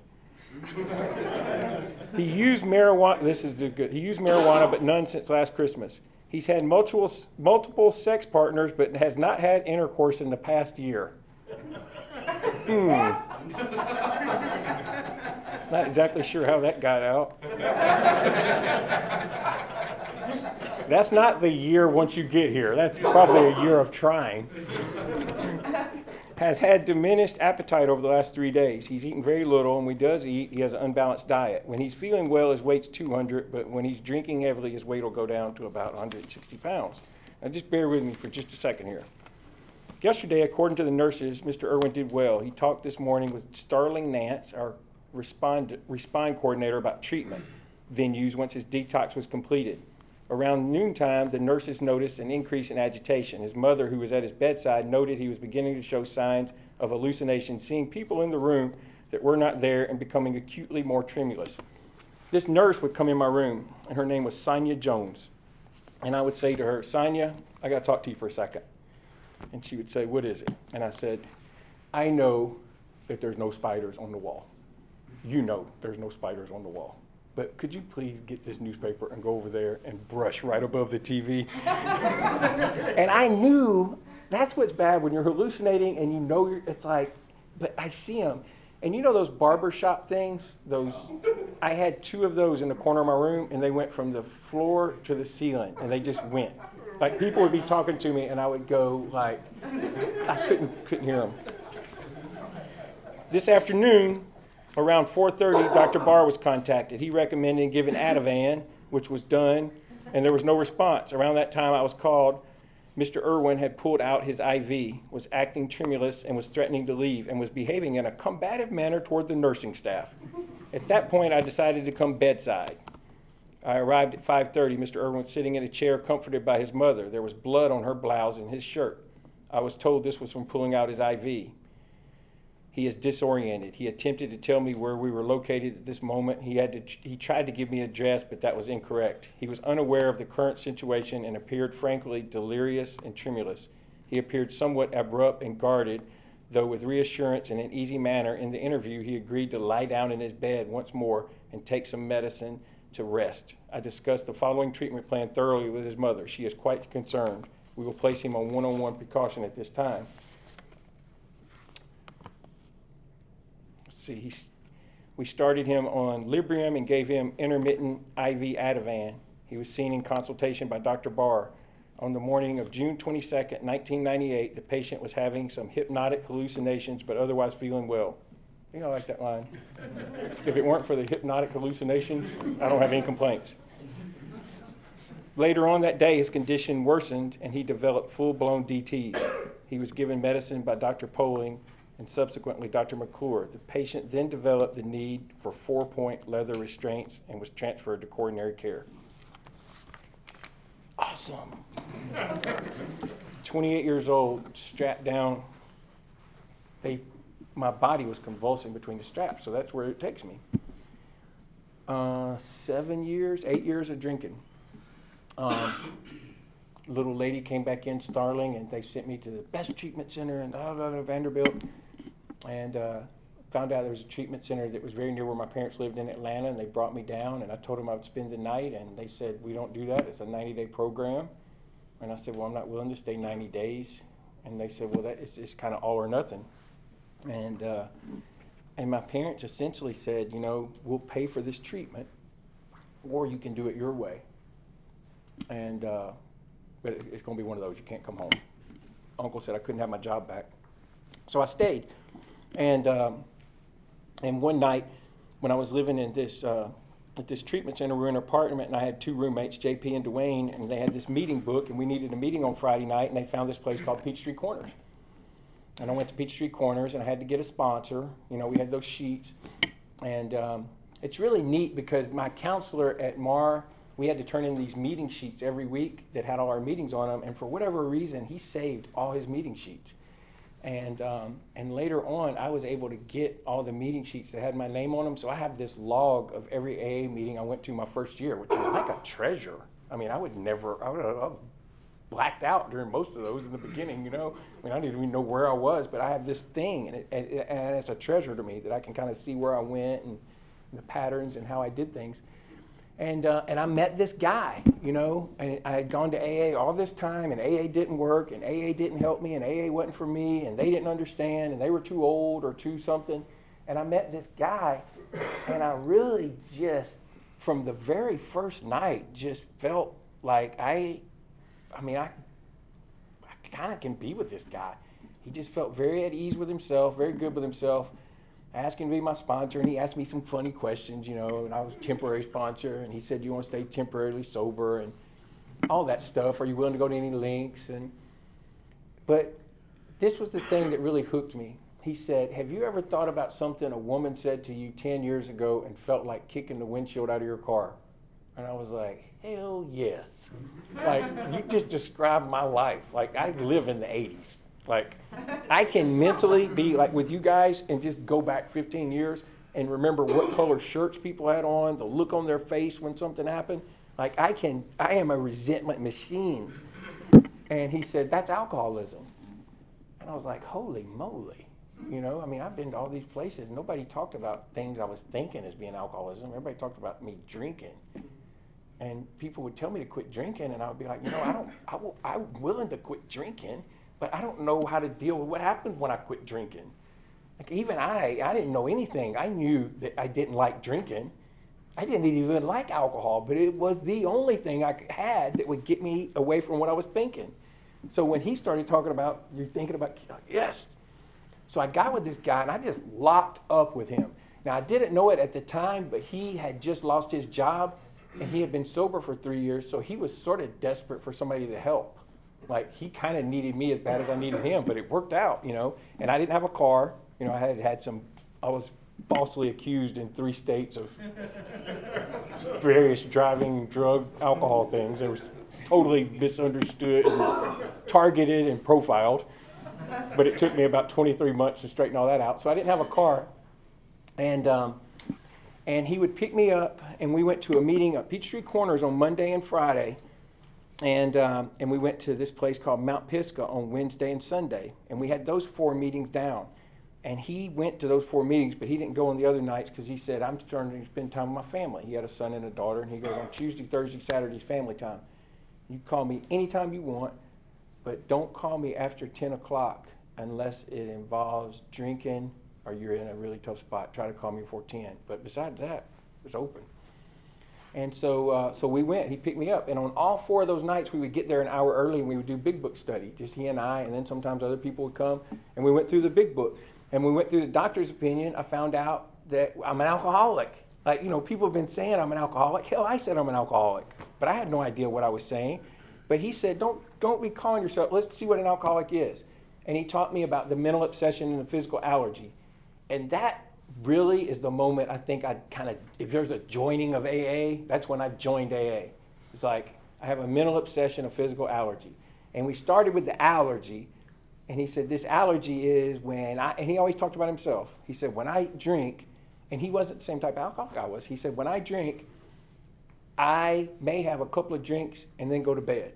He used marijuana, this is the good, he used marijuana, but none since last Christmas. He's had multiple, multiple sex partners, but has not had intercourse in the past year. Hmm. Not exactly sure how that got out. That's not the year once you get here. That's probably a year of trying. Has had diminished appetite over the last three days. He's eaten very little, and when he does eat, he has an unbalanced diet. When he's feeling well, his weight's two hundred, but when he's drinking heavily, his weight will go down to about one hundred sixty pounds. Now just bear with me for just a second here. Yesterday, according to the nurses, Mister Irwin did well. He talked this morning with Starling Nance, our respond, respond coordinator, about treatment. venues once his detox was completed. Around noontime, the nurses noticed an increase in agitation. His mother, who was at his bedside, noted he was beginning to show signs of hallucination, seeing people in the room that were not there and becoming acutely more tremulous. This nurse would come in my room, and her name was Sonia Jones. And I would say to her, Sonia, I got to talk to you for a second. And she would say, what is it? And I said, I know that there's no spiders on the wall. You know there's no spiders on the wall. But could you please get this newspaper and go over there and brush right above the T V? And I knew that's what's bad when you're hallucinating and you know you're, it's like, but I see them. And you know those barbershop things? Those, I had two of those in the corner of my room, and they went from the floor to the ceiling, and they just went. Like people would be talking to me, and I would go like, I couldn't couldn't hear them. This afternoon, around four thirty, Doctor Barr was contacted. He recommended giving Ativan, which was done, and there was no response. Around that time, I was called. Mister Irwin had pulled out his I V, was acting tremulous, and was threatening to leave, and was behaving in a combative manner toward the nursing staff. At that point, I decided to come bedside. I arrived at five thirty. Mister Irwin was sitting in a chair comforted by his mother. There was blood on her blouse and his shirt. I was told this was from pulling out his I V. He is disoriented. He attempted to tell me where we were located at this moment. He had to, he tried to give me an address, but that was incorrect. He was unaware of the current situation and appeared frankly delirious and tremulous. He appeared somewhat abrupt and guarded, though with reassurance and an easy manner. In the interview, he agreed to lie down in his bed once more and take some medicine to rest. I discussed the following treatment plan thoroughly with his mother. She is quite concerned. We will place him on one-on-one precaution at this time. Let's see, he, we started him on Librium and gave him intermittent I V Ativan. He was seen in consultation by Doctor Barr. On the morning of June twenty-second, nineteen ninety-eight, the patient was having some hypnotic hallucinations, but otherwise feeling well. I think I like that line. If it weren't for the hypnotic hallucinations, I don't have any complaints. Later on that day, his condition worsened and he developed full-blown D Ts. He was given medicine by Doctor Poling and subsequently Doctor McClure. The patient then developed the need for four-point leather restraints and was transferred to coronary care. Awesome. twenty-eight years old, strapped down. They My body was convulsing between the straps, so that's where it takes me. Uh, seven years, eight years of drinking. Um, little lady came back in, Starling, and they sent me to the best treatment center in uh, uh, Vanderbilt, and uh, found out there was a treatment center that was very near where my parents lived in Atlanta, and they brought me down, and I told them I would spend the night, and they said, we don't do that. It's a ninety-day program. And I said, well, I'm not willing to stay ninety days. And they said, well, that is just kind of all or nothing. And uh, and my parents essentially said, you know, we'll pay for this treatment, or you can do it your way. And uh, but it's going to be one of those. You can't come home. Uncle said I couldn't have my job back, so I stayed. And um, and one night when I was living in this uh, at this treatment center, we were in an apartment, and I had two roommates, J P and Dwayne, and they had this meeting book, and we needed a meeting on Friday night, and they found this place called Peachtree Corners. And I went to Peachtree Corners, and I had to get a sponsor. You know, we had those sheets. And um, it's really neat because my counselor at M A R, we had to turn in these meeting sheets every week that had all our meetings on them. And for whatever reason, he saved all his meeting sheets. And um, and later on, I was able to get all the meeting sheets that had my name on them. So I have this log of every A A meeting I went to my first year, which is like a treasure. I mean, I would never, I would have blacked out during most of those in the beginning, you know. I mean, I didn't even know where I was, but I have this thing, and, it, and, and it's a treasure to me that I can kind of see where I went and, and the patterns and how I did things. And uh, and I met this guy, you know, and I had gone to A A all this time, and A A didn't work, and A A didn't help me, and A A wasn't for me, and they didn't understand, and they were too old or too something. And I met this guy, and I really just, from the very first night, just felt like I, I mean, I, I kind of can be with this guy. He just felt very at ease with himself, very good with himself. I asked him to be my sponsor, and he asked me some funny questions, you know, and I was a temporary sponsor, and he said, you want to stay temporarily sober, and all that stuff. Are you willing to go to any lengths? And but this was the thing that really hooked me. he said, have you ever thought about something a woman said to you ten years ago and felt like kicking the windshield out of your car? And I was like, hell yes. Like, you just described my life. Like, I live in the eighties. Like, I can mentally be like with you guys and just go back fifteen years and remember what color shirts people had on, the look on their face when something happened. Like, I can, I am a resentment machine. And he said, that's alcoholism. And I was like, holy moly. You know, I mean, I've been to all these places. Nobody talked about things I was thinking as being alcoholism. Everybody talked about me drinking. And people would tell me to quit drinking, and I would be like, you know, I don't, I will, I'm willing to quit drinking, but I don't know how to deal with what happens when I quit drinking. Like, even I, I didn't know anything. I knew that I didn't like drinking. I didn't even like alcohol, but it was the only thing I had that would get me away from what I was thinking. So when he started talking about, you're thinking about, yes. So I got with this guy, and I just locked up with him. Now, I didn't know it at the time, but he had just lost his job, and he had been sober for three years, so he was sort of desperate for somebody to help. Like, he kind of needed me as bad as I needed him, but it worked out, you know. And I didn't have a car. You know, I had had some, I was falsely accused in three states of various driving, drug, alcohol things. It was totally misunderstood and targeted and profiled. But it took me about twenty-three months to straighten all that out. So I didn't have a car. And um, and he would pick me up, and we went to a meeting at Peachtree Corners on Monday and Friday. And um, and we went to this place called Mount Pisgah on Wednesday and Sunday. And we had those four meetings down. And he went to those four meetings, but he didn't go on the other nights because he said, I'm starting to spend time with my family. He had a son and a daughter, and he goes, on Tuesday, Thursday, Saturday's family time. You call me anytime you want, but don't call me after ten o'clock unless it involves drinking or you're in a really tough spot. Try to call me before ten. But besides that, it's open. And so uh, so we went. He picked me up. And on all four of those nights, we would get there an hour early, and we would do big book study, just he and I, and then sometimes other people would come. And we went through the big book. And we went through the doctor's opinion. I found out that I'm an alcoholic. Like, you know, people have been saying I'm an alcoholic. Hell, I said I'm an alcoholic. But I had no idea what I was saying. But he said, don't don't be calling yourself, let's see what an alcoholic is. And he taught me about the mental obsession and the physical allergy. And that really is the moment I think I kind of, if there's a joining of A A, that's when I joined A A. It's like, I have a mental obsession, a physical allergy. And we started with the allergy. And he said, this allergy is when I, and he always talked about himself. He said, when I drink, and he wasn't the same type of alcoholic I was. He said, when I drink, I may have a couple of drinks and then go to bed.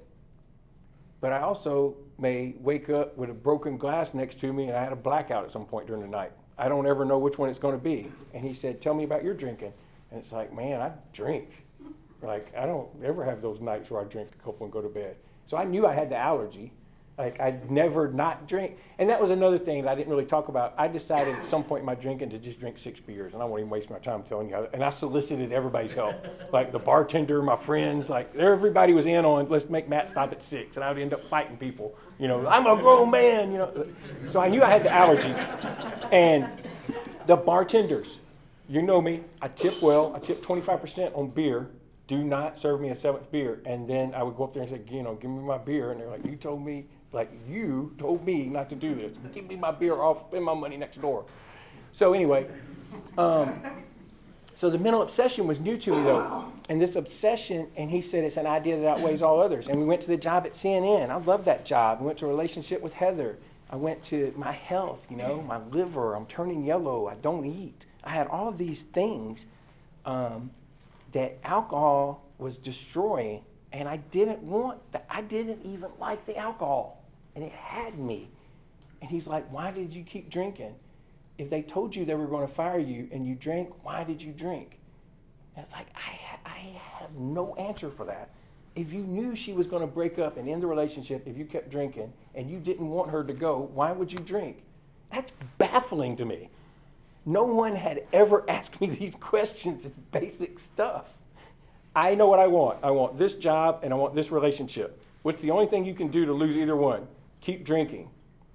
But I also may wake up with a broken glass next to me, and I had a blackout at some point during the night. I don't ever know which one it's going to be. And he said, tell me about your drinking. And it's like, man, I drink. Like, I don't ever have those nights where I drink a couple and go to bed. So I knew I had the allergy. Like, I'd never not drink. And that was another thing that I didn't really talk about. I decided at some point in my drinking to just drink six beers. And I won't even waste my time telling you. And I solicited everybody's help. Like the bartender, my friends, like everybody was in on, let's make Matt stop at six. And I would end up fighting people. You know, I'm a grown man, you know. So I knew I had the allergy. And the bartenders, you know me, I tip well. I tip twenty-five percent on beer. Do not serve me a seventh beer. And then I would go up there and say, you know, give me my beer. And they're like, you told me. Like, you told me not to do this. Give me my beer, I'll spend my money next door. So anyway, um, so the mental obsession was new to me, though. And this obsession, and he said it's an idea that outweighs all others. And we went to the job at C N N. I love that job. We went to a relationship with Heather. I went to my health, you know, my liver. I'm turning yellow. I don't eat. I had all of these things um, that alcohol was destroying. And I didn't want that. I didn't even like the alcohol. And it had me. And he's like, why did you keep drinking? If they told you they were going to fire you and you drank, why did you drink? And it's like, I, ha- I have no answer for that. If you knew she was going to break up and end the relationship if you kept drinking and you didn't want her to go, why would you drink? That's baffling to me. No one had ever asked me these questions. It's basic stuff. I know what I want. I want this job and I want this relationship. What's the only thing you can do to lose either one? Keep drinking.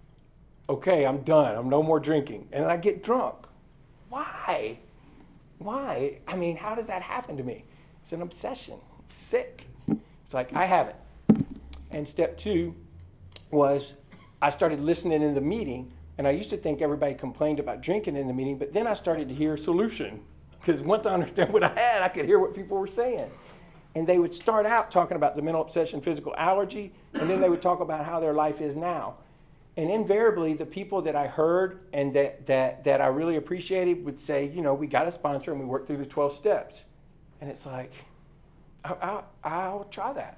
Okay, I'm done. I'm no more drinking. And I get drunk. Why? Why? I mean, how does that happen to me? It's an obsession. I'm sick. It's like, I have it. And step two was I started listening in the meeting, And I used to think everybody complained about drinking in the meeting, but then I started to hear a solution. Because once I understood what I had, I could hear what people were saying. And they would start out talking about the mental obsession, physical allergy, and then they would talk about how their life is now. And invariably, the people that I heard and that, that, that I really appreciated would say, you know, we got a sponsor and we worked through the twelve steps. And it's like, I, I, I'll try that.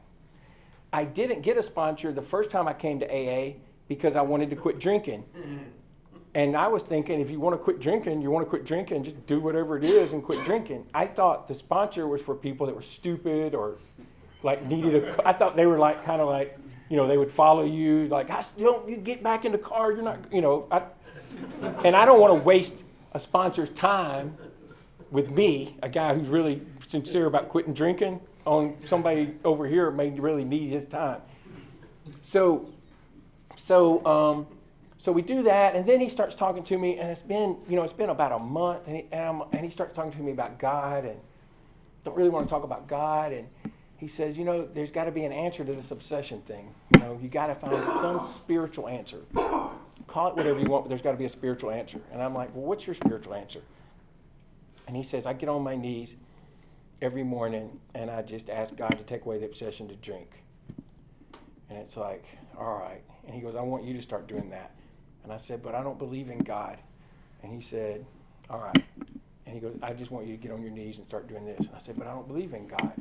I didn't get a sponsor the first time I came to A A because I wanted to quit drinking. And I was thinking, if you want to quit drinking, you want to quit drinking, just do whatever it is and quit drinking. I thought the sponsor was for people that were stupid or like needed a, I thought they were like, kind of like, you know, they would follow you, like, I don't, you get back in the car, you're not, you know. I, and I don't want to waste a sponsor's time with me, a guy who's really sincere about quitting drinking, on somebody over here may really need his time. So, so, um, So we do that, and then he starts talking to me, and it's been, you know, it's been about a month, and he, and, I'm, and he starts talking to me about God, and don't really want to talk about God, and he says, you know, there's got to be an answer to this obsession thing. You know, you got to find some spiritual answer. Call it whatever you want, but there's got to be a spiritual answer. And I'm like, well, what's your spiritual answer? And he says, I get on my knees every morning, and I just ask God to take away the obsession to drink. And it's like, all right. And he goes, I want you to start doing that. And I said, but I don't believe in God. And he said, all right. And he goes, I just want you to get on your knees and start doing this. And I said, but I don't believe in God.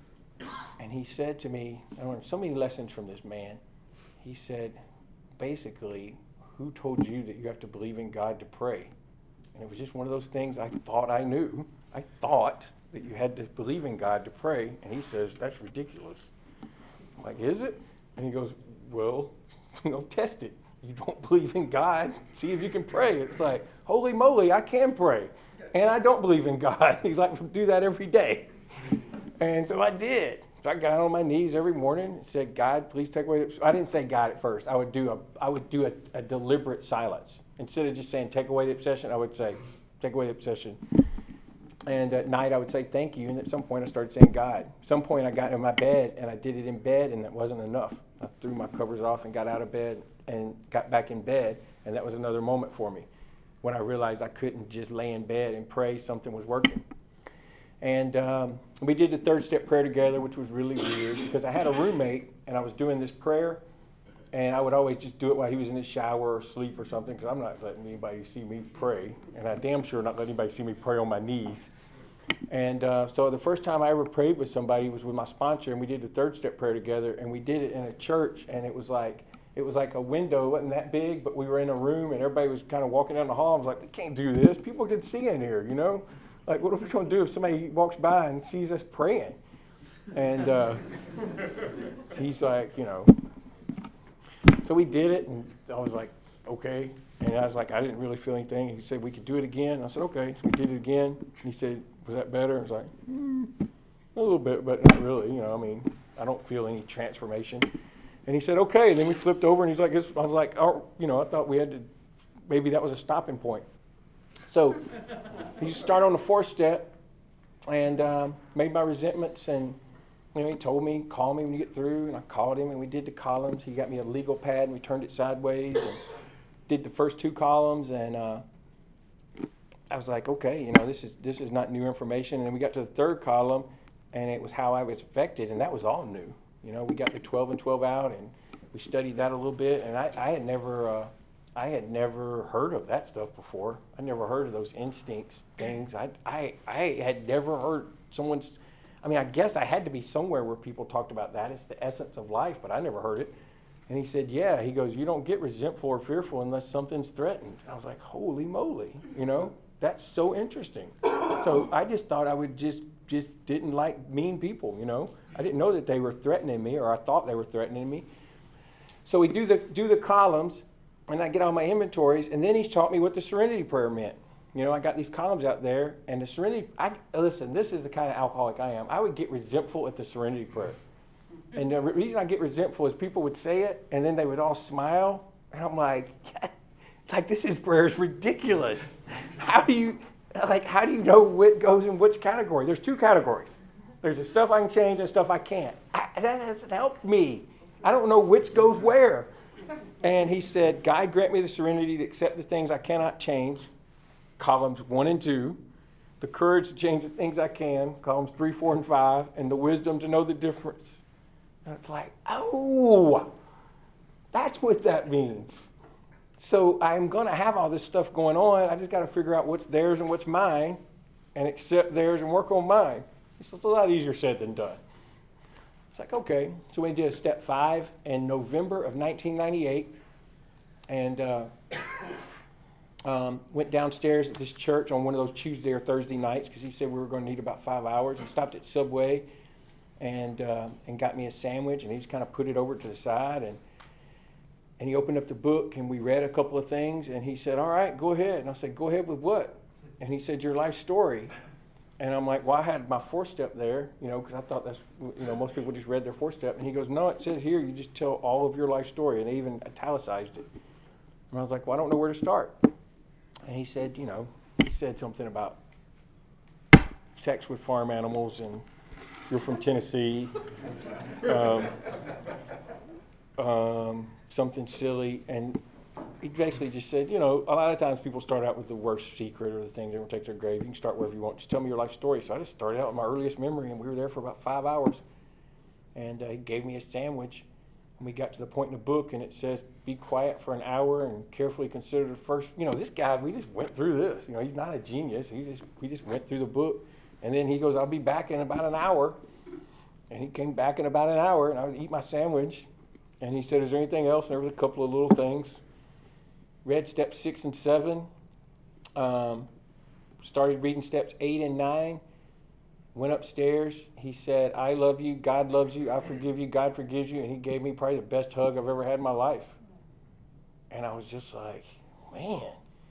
And he said to me, I learned so many lessons from this man. He said, basically, who told you that you have to believe in God to pray? And it was just one of those things I thought I knew. I thought that you had to believe in God to pray. And he says, that's ridiculous. I'm like, is it? And he goes, well, you know, test it. You don't believe in God, see if you can pray. It's like, holy moly, I can pray. And I don't believe in God. He's like, do that every day. And so I did. So I got on my knees every morning and said, God, please take away. I didn't say God at first. I would do a, I would do a, a deliberate silence. Instead of just saying, take away the obsession, I would say, take away the obsession. And at night I would say, thank you. And at some point I started saying God. At some point I got in my bed and I did it in bed and it wasn't enough. I threw my covers off and got out of bed and got back in bed, and that was another moment for me when I realized I couldn't just lay in bed and pray, something was working. And um, we did the third step prayer together, which was really weird because I had a roommate and I was doing this prayer, and I would always just do it while he was in the shower or sleep or something because I'm not letting anybody see me pray, and I damn sure not letting anybody see me pray on my knees. And uh, so the first time I ever prayed with somebody was with my sponsor, and we did the third step prayer together, and we did it in a church, and it was like, It was like a window, it wasn't that big, but we were in a room and everybody was kind of walking down the hall. I was like, we can't do this. People can see in here, you know? Like, what are we going to do if somebody walks by and sees us praying? And uh, he's like, you know. So we did it, and I was like, okay. And I was like, I didn't really feel anything. He said, we could do it again. I said, okay. So we did it again. He said, was that better? I was like, mm, a little bit, but not really. You know, I mean, I don't feel any transformation. And he said, okay. And then we flipped over, and he's like, I was like, oh, you know, I thought we had to, maybe that was a stopping point. So you start on the fourth step, and um, made my resentments, and you know, he told me, call me when you get through, and I called him, and we did the columns. He got me a legal pad, and we turned it sideways, and did the first two columns, and uh, I was like, okay, you know, this is this is not new information. And then we got to the third column, and it was how I was affected, and that was all new. You know, we got the twelve and twelve out, and we studied that a little bit, and I, I had never, uh, I had never heard of that stuff before. I never heard of those instincts things. I, I, I had never heard someone's. I mean, I guess I had to be somewhere where people talked about that. It's the essence of life, but I never heard it. And he said, yeah. He goes, you don't get resentful or fearful unless something's threatened. I was like, holy moly, you know, that's so interesting. So I just thought I would just, just didn't like mean people, you know. I didn't know that they were threatening me, or I thought they were threatening me. So we do the do the columns, and I get all my inventories, and then he's taught me what the serenity prayer meant. You know, I got these columns out there, and the serenity, I, listen, this is the kind of alcoholic I am. I would get resentful at the serenity prayer. And the reason I get resentful is people would say it, and then they would all smile, and I'm like, like this is prayer is ridiculous. How do you, like, how do you know what goes in which category? There's two categories. There's the stuff I can change and stuff I can't. I, that hasn't helped me. I don't know which goes where. And he said, God, grant me the serenity to accept the things I cannot change, columns one and two, the courage to change the things I can, columns three, four, and five, and the wisdom to know the difference. And it's like, oh, that's what that means. So I'm going to have all this stuff going on. I just got to figure out what's theirs and what's mine and accept theirs and work on mine. It's a lot easier said than done. It's like, okay. So we did step five in November of nineteen ninety-eight and uh, um, went downstairs at this church on one of those Tuesday or Thursday nights because he said we were going to need about five hours and stopped at Subway and uh, and got me a sandwich, and he just kind of put it over to the side, and and he opened up the book, and we read a couple of things, and he said, all right, go ahead. And I said, go ahead with what? And he said, your life story. And I'm like, well, I had my four step there, you know, because I thought that's, you know, most people just read their four step. And he goes, no, it says here, you just tell all of your life story, and he even italicized it. And I was like, well, I don't know where to start. And he said, you know, he said something about sex with farm animals, and you're from Tennessee. Um, um, something silly, and he basically just said, you know, a lot of times people start out with the worst secret or the thing they won't take to their grave. You can start wherever you want. Just tell me your life story. So I just started out with my earliest memory, and we were there for about five hours. And uh, he gave me a sandwich, and we got to the point in the book, and it says, be quiet for an hour and carefully consider the first. You know, this guy, we just went through this. You know, he's not a genius. He just we just went through the book, and then he goes, I'll be back in about an hour. And he came back in about an hour, and I would eat my sandwich. And he said, is there anything else? And there was a couple of little things. Read steps six and seven. Um, started reading steps eight and nine. Went upstairs. He said, I love you. God loves you. I forgive you. God forgives you. And he gave me probably the best hug I've ever had in my life. And I was just like, man.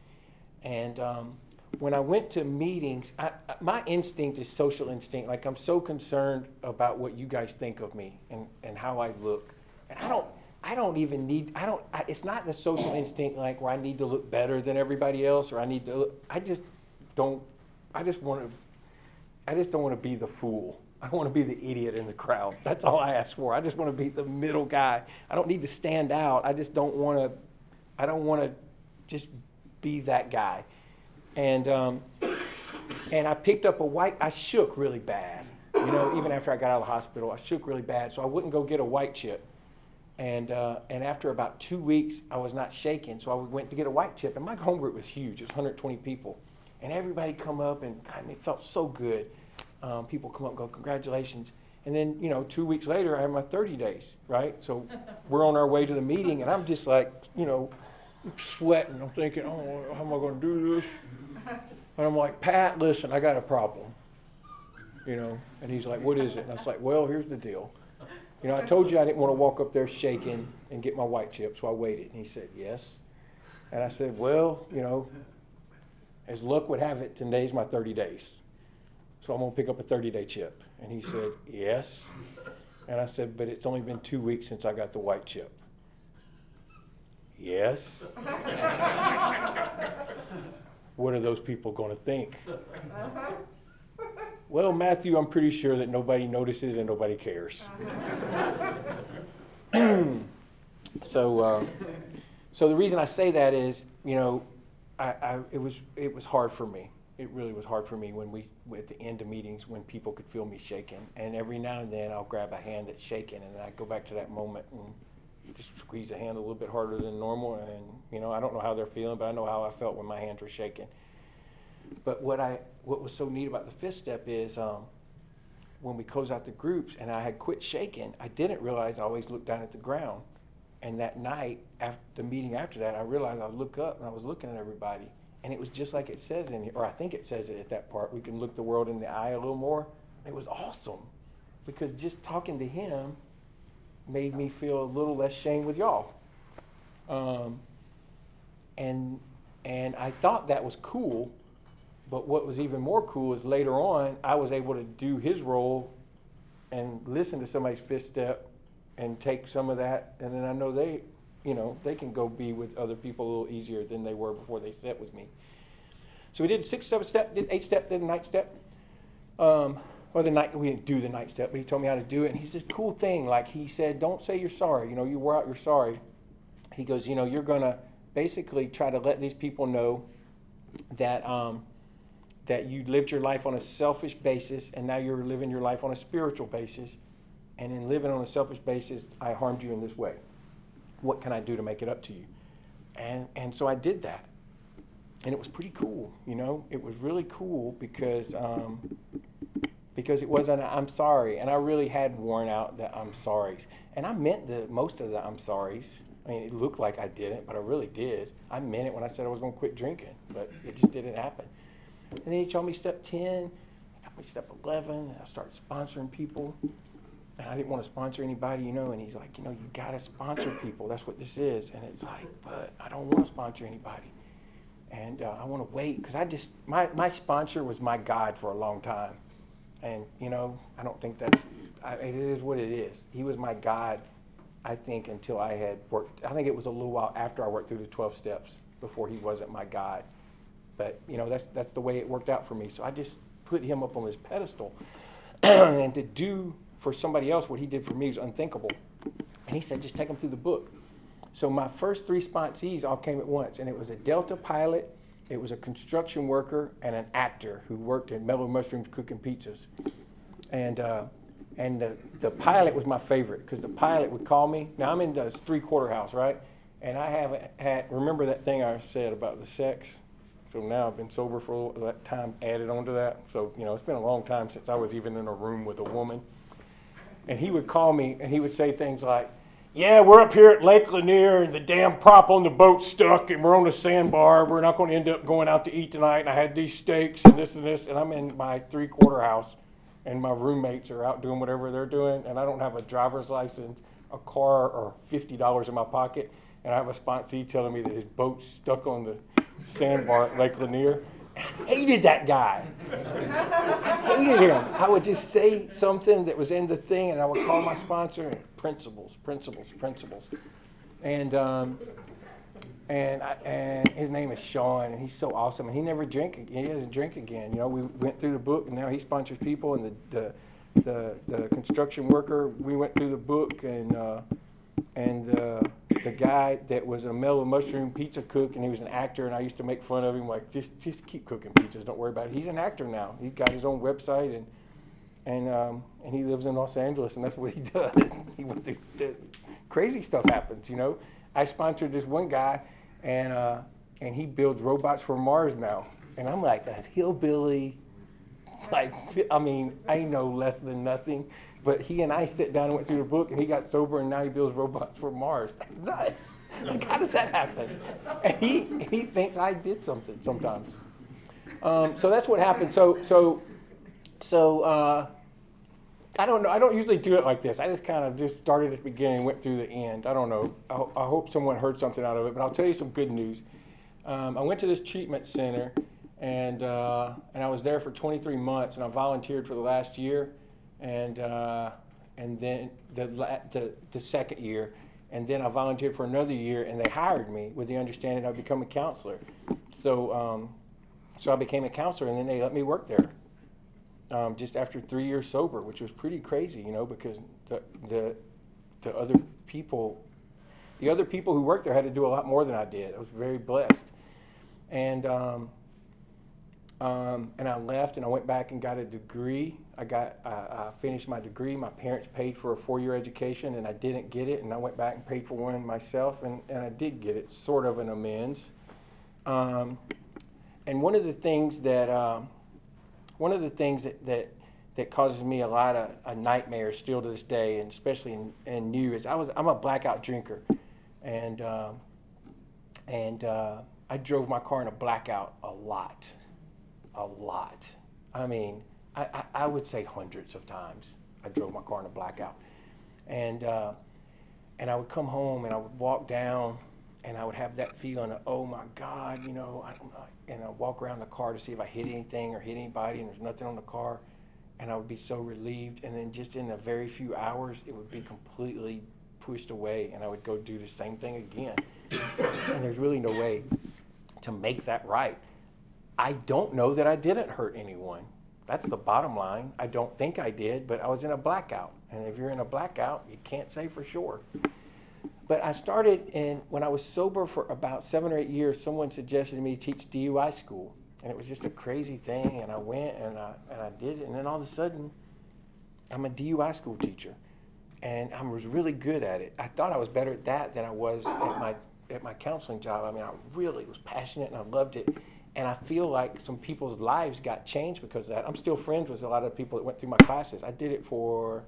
And um, when I went to meetings, I, my instinct is social instinct. Like, I'm so concerned about what you guys think of me and, and how I look. And I don't, I don't even need, I don't, I, it's not the social instinct like where I need to look better than everybody else, or I need to look, I just don't, I just want to, I just don't want to be the fool. I don't want to be the idiot in the crowd. That's all I ask for. I just want to be the middle guy. I don't need to stand out. I just don't want to, I don't want to just be that guy. And, um, and I picked up a white, I shook really bad. You know, even after I got out of the hospital, I shook really bad. So I wouldn't go get a white chip. And uh, and after about two weeks, I was not shaking, so I went to get a white chip. And my home group was huge. It was one hundred twenty people. And everybody come up, and God, it felt so good. Um, people come up and go, congratulations. And then, you know, two weeks later, I had my thirty days, right? So we're on our way to the meeting, and I'm just like, you know, sweating. I'm thinking, oh, how am I going to do this? And I'm like, Pat, listen, I got a problem. You know, and he's like, what is it? And I was like, well, here's the deal. You know, I told you I didn't want to walk up there shaking and get my white chip, so I waited. And he said, yes. And I said, well, you know, as luck would have it, today's my thirty days. So I'm going to pick up a thirty-day chip. And he said, yes. And I said, but it's only been two weeks since I got the white chip. Yes. What are those people going to think? Well, Matthew, I'm pretty sure that nobody notices and nobody cares. so, uh, so the reason I say that is, you know, I, I, it was it was hard for me. It really was hard for me when we at the end of meetings when people could feel me shaking, and every now and then I'll grab a hand that's shaking, and I go back to that moment and just squeeze a hand a little bit harder than normal, and you know, I don't know how they're feeling, but I know how I felt when my hands were shaking. But what I what was so neat about the fifth step is um, when we close out the groups and I had quit shaking, I didn't realize I always looked down at the ground. And that night, after the meeting after that, I realized I would look up and I was looking at everybody. And it was just like it says in here, or I think it says it at that part, we can look the world in the eye a little more. It was awesome because just talking to him made me feel a little less shame with y'all. Um, and and I thought that was cool. But what was even more cool is later on, I was able to do his role and listen to somebody's fifth step and take some of that. And then I know they, you know, they can go be with other people a little easier than they were before they sat with me. So we did six, seven step, did eight step, did a ninth step. Um, or the night, we didn't do the ninth step, but he told me how to do it. And he said, cool thing. Like he said, don't say you're sorry. You know, you wore out, you're sorry. he goes, you know, you're going to basically try to let these people know that um, that you lived your life on a selfish basis, and now you're living your life on a spiritual basis. And in living on a selfish basis, I harmed you in this way. What can I do to make it up to you? And and so I did that. And it was pretty cool, you know. It was really cool because um, because it wasn't a, I'm sorry. And I really had worn out the I'm sorries. And I meant the most of the I'm sorries. I mean, it looked like I didn't, but I really did. I meant it when I said I was going to quit drinking, but it just didn't happen. And then he told me step ten, got me step eleven, and I started sponsoring people. And I didn't want to sponsor anybody, you know, and he's like, you know, you got to sponsor people. That's what this is. And it's like, but I don't want to sponsor anybody. And uh, I want to wait because I just, my, my sponsor was my God for a long time. And, you know, I don't think that's, I, it is what it is. He was my God, I think, until I had worked. I think it was a little while after I worked through the twelve steps before he wasn't my God. But, you know, that's that's the way it worked out for me. So I just put him up on this pedestal. And to do for somebody else what he did for me was unthinkable. And he said, just take them through the book. So my first three sponsees all came at once. And it was a Delta pilot, it was a construction worker, and an actor who worked at Mellow Mushrooms cooking pizzas. And uh, and the, the pilot was my favorite because the pilot would call me. Now I'm in the three-quarter house, right? And I haven't had, remember that thing I said about the sex? So now I've been sober for a little, that time added on to that. So, you know, it's been a long time since I was even in a room with a woman. And he would call me and he would say things like, yeah, we're up here at Lake Lanier and the damn prop on the boat's stuck and we're on the sandbar. We're not going to end up going out to eat tonight. And I had these steaks and this and this. And I'm in my three-quarter house and my roommates are out doing whatever they're doing. And I don't have a driver's license, a car, or fifty dollars in my pocket. And I have a sponsee telling me that his boat's stuck on the sandbar at Lake Lanier. I hated that guy. I hated him. I would just say something that was in the thing, and I would call my sponsor and principles, principles, principles. And um, and I, and his name is Sean, and he's so awesome. And he never drink. He doesn't drink again. You know, we went through the book, and now he sponsors people. And the the the, the construction worker, we went through the book, and uh, and uh, the guy that was a Mellow Mushroom pizza cook, and he was an actor, and I used to make fun of him, like, just just keep cooking pizzas, don't worry about it. He's an actor now. He's got his own website, and and um, and he lives in Los Angeles, and that's what he does. he went through, crazy stuff happens, you know. I sponsored this one guy, and uh, and he builds robots for Mars now, and I'm like a hillbilly, like, I mean, I know less than nothing. But he and I sat down and went through the book, and he got sober, and now he builds robots for Mars. That's nuts. Like, how does that happen? And he he thinks I did something sometimes. Um, so that's what happened. So so so uh, I don't know. I don't usually do it like this. I just kind of just started at the beginning, went through the end. I don't know. I, I hope someone heard something out of it. But I'll tell you some good news. Um, I went to this treatment center, and uh, and I was there for twenty-three months, and I volunteered for the last year. And uh, and then the, the the second year, and then I volunteered for another year, and they hired me with the understanding I'd become a counselor. So um, so I became a counselor, and then they let me work there. Um, just after three years sober, which was pretty crazy, you know, because the the the other people, the other people who worked there had to do a lot more than I did. I was very blessed, and. Um, Um, and I left, and I went back and got a degree. I got, uh, I finished my degree. My parents paid for a four-year education, and I didn't get it. And I went back and paid for one myself, and, and I did get it, sort of an amends. Um, and one of the things that, um, one of the things that, that that causes me a lot of a nightmares still to this day, and especially in, in new, is I was I'm a blackout drinker, and um, and uh, I drove my car in a blackout a lot. A lot. I mean, I, I, I would say hundreds of times I drove my car in a blackout. And uh, and I would come home and I would walk down and I would have that feeling of, oh my God, you know, I don't know. And I'd walk around the car to see if I hit anything or hit anybody, and there's nothing on the car. And I would be so relieved. And then just in a very few hours, it would be completely pushed away, and I would go do the same thing again. And there's really no way to make that right. I don't know that I didn't hurt anyone. That's the bottom line. I don't think I did, but I was in a blackout. And if you're in a blackout, you can't say for sure. but I started, and when I was sober for about seven or eight years, someone suggested to me to teach D U I school. And it was just a crazy thing, and I went, and I, and I did it, and then all of a sudden, I'm a D U I school teacher. And I was really good at it. I thought I was better at that than I was at my at my counseling job. I mean, I really was passionate, and I loved it. And I feel like some people's lives got changed because of that. I'm still friends with a lot of people that went through my classes. I did it for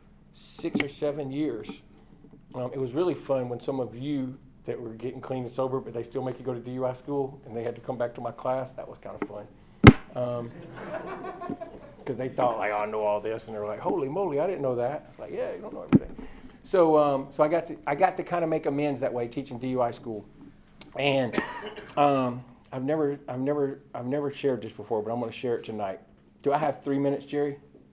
six or seven years. Um, it was really fun when some of you that were getting clean and sober, but they still make you go to D U I school, and they had to come back to my class. That was kind of fun. Um, because they thought, like, oh, I know all this, and they're like, holy moly, I didn't know that. It's like, yeah, you don't know everything. So, um, so I got to, I got to kind of make amends that way, teaching D U I school, and um, I've never, I've never, I've never shared this before, but I'm going to share it tonight. Do I have three minutes, Jerry?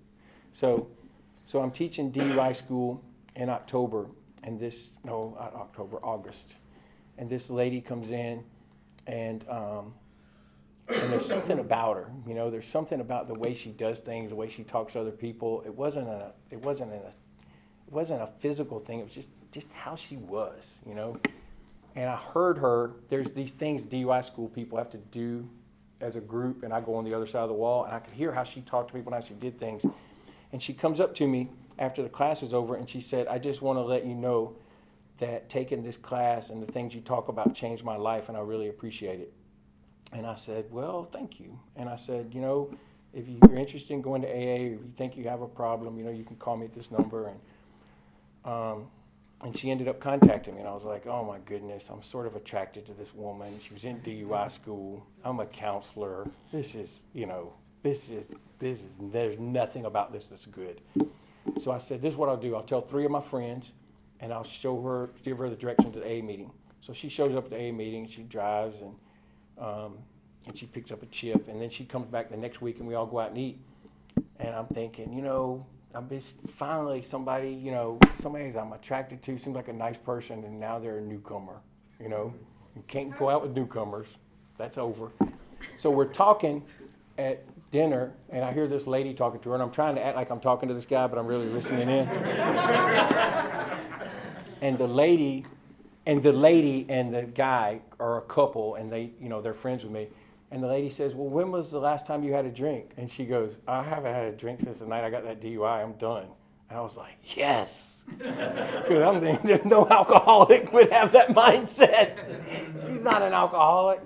So, so I'm teaching D U I school in October, and this, no, not October, August, and this lady comes in, and um, and there's something about her, you know, there's something about the way she does things, the way she talks to other people. It wasn't a, it wasn't a, it wasn't a physical thing. It was just, just how she was, you know. And I heard her. There's these things D U I school people have to do as a group, and I go on the other side of the wall, and I could hear how she talked to people and how she did things. And she comes up to me after the class is over, and she said, "I just want to let you know that taking this class and the things you talk about changed my life, and I really appreciate it." And I said, well, thank you. And I said, you know, if you're interested in going to A A, or if you think you have a problem, you know, you can call me at this number. And um, and she ended up contacting me. And I was like, oh, my goodness, I'm sort of attracted to this woman. She was in D U I school. I'm a counselor. This is, you know, this is, this is, there's nothing about this that's good. So I said, this is what I'll do. I'll tell three of my friends, and I'll show her, give her the directions to the A A meeting. So she shows up at the A A meeting. She drives, and Um, and she picks up a chip, and then she comes back the next week, and we all go out and eat. And I'm thinking, you know, I'm just finally somebody, you know, somebody I'm attracted to, seems like a nice person, and now they're a newcomer, you know. You can't go out with newcomers. That's over. So we're talking at dinner, and I hear this lady talking to her, and I'm trying to act like I'm talking to this guy, but I'm really listening in. And the lady... And the lady and the guy are a couple, and they, you know, they're friends with me. And the lady says, well, when was the last time you had a drink? And she goes, I haven't had a drink since the night I got that D U I. I'm done. And I was like, yes. Because I'm thinking there's no alcoholic would have that mindset. She's not an alcoholic.